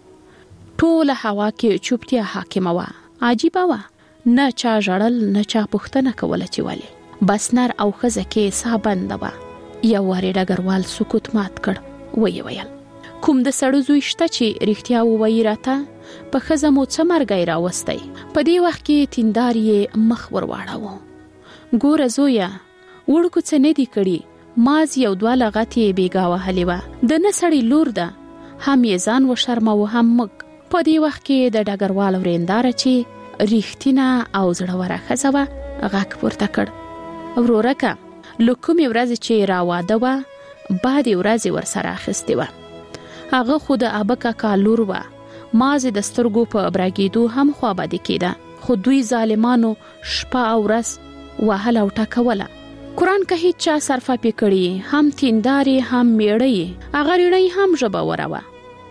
ټوله هوا کې چوپتیا حاکمه وه. عجیبه وه، نه چا ژړل، نه چا پوښتنه کوله چې ولې. بس نر او ښځه کې ساه بنده وه. یو وارې ډګروال سکوت مات کړ. ویې ویل، کوم د سړو زوی شته چې رښتیا ووایي راته؟ په ښځه مو څه مرګی راوستی؟ په دې وخت کې تندار یې مخ ور واړاوه. ګوره زویه، وړکو څه نه دي کړي. ماز 1-2 لغتې بیګا وهلې وه. د نه سړی لور ده، هم یې ځان وشرموه هم موږ. په دې وخت کې د ډګروال ورېنداره چې ریښتینه او زړوره ښځه وه غږ پورته کړ. ورورکه، له کومې ورځې چې را واده وه بعدې ورځې ورسره اخیستې وه. هغه خو د ابک اکا لور وه. مازې د سترګو په برګېدو هم خوابدې کېده، خو دوی ظالمانو شپه او ورځ وهله او ټکوله. قرآن که هیڅ چا صرفه پې کړي، هم تیندارې هم میړه یې، هغه ریړۍ هم ژبوره وه.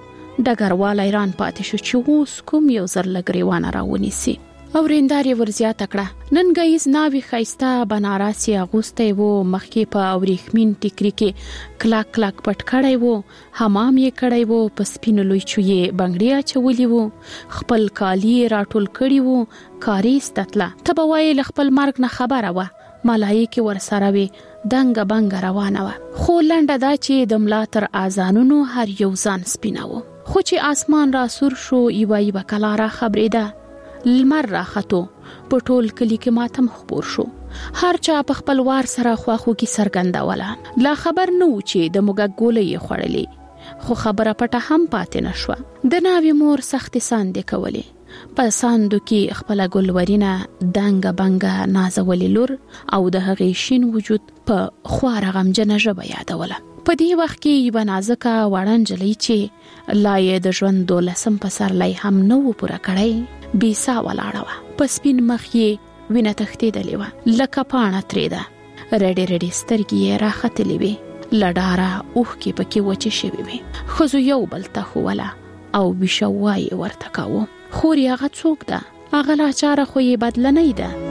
ډګروال حیران پاتې شو چې اوس کوم یو زر له ګریوانه راونیسي. او ورېندار یې ورزیاته کړه. نن ګیز ناوې ښایسته بنارس یې اغوستی و، مخکې په وریښمین ټیکري کې کلک کلک پټ کړی و، حمام یې کړی و، په سپینو لویچو یې بنګړي اچولي و، خپل کالي یې راټول کړي و، کاریز ته تله. ته به وایې له خپل مرګ نه خبره وه. ملایکې ورسره وې، دنګه بنګه روانه وه. خو لنډه دا چې د ملا تر اذانونو هر یو ځان سپینه و. خو چې اسمان را سور شو، یوه کلا را خبرېده. لمر راخته په ټول کلی کې ماتم خبر شو. هر چا په خپل وار سره خواخو کې سرګندوله. لا خبر نه و چې د موږک ګولې خړلې، خو خبره پټه هم پاتې نشوه. د ناوې مور سخت ساندې کولې. په ساندو کې خپل ګلورینه دنګ بنګ نازولې لور او د هغې شین وجود په خواره غمجنه ژبه یادوله. په دې وخت کې یو نازکه وړه نجلۍ چې لا یې د ژوند 12 پسرلی هم نه و پوره کړی بې سا ولاړه وه. په سپین مخ یې وینه تښتېدلې وه، لکه پاڼه ترېده. رډې رډې سترګې یې راختلې وې، له ډاره اوښکې پکې وچې شوې وې. ښځو یو بل ته ښووله او ویشه وایې ورته کاوه. خور یې هغه څوک ده؟ هغه لاچاره خو یې بدله نه ده.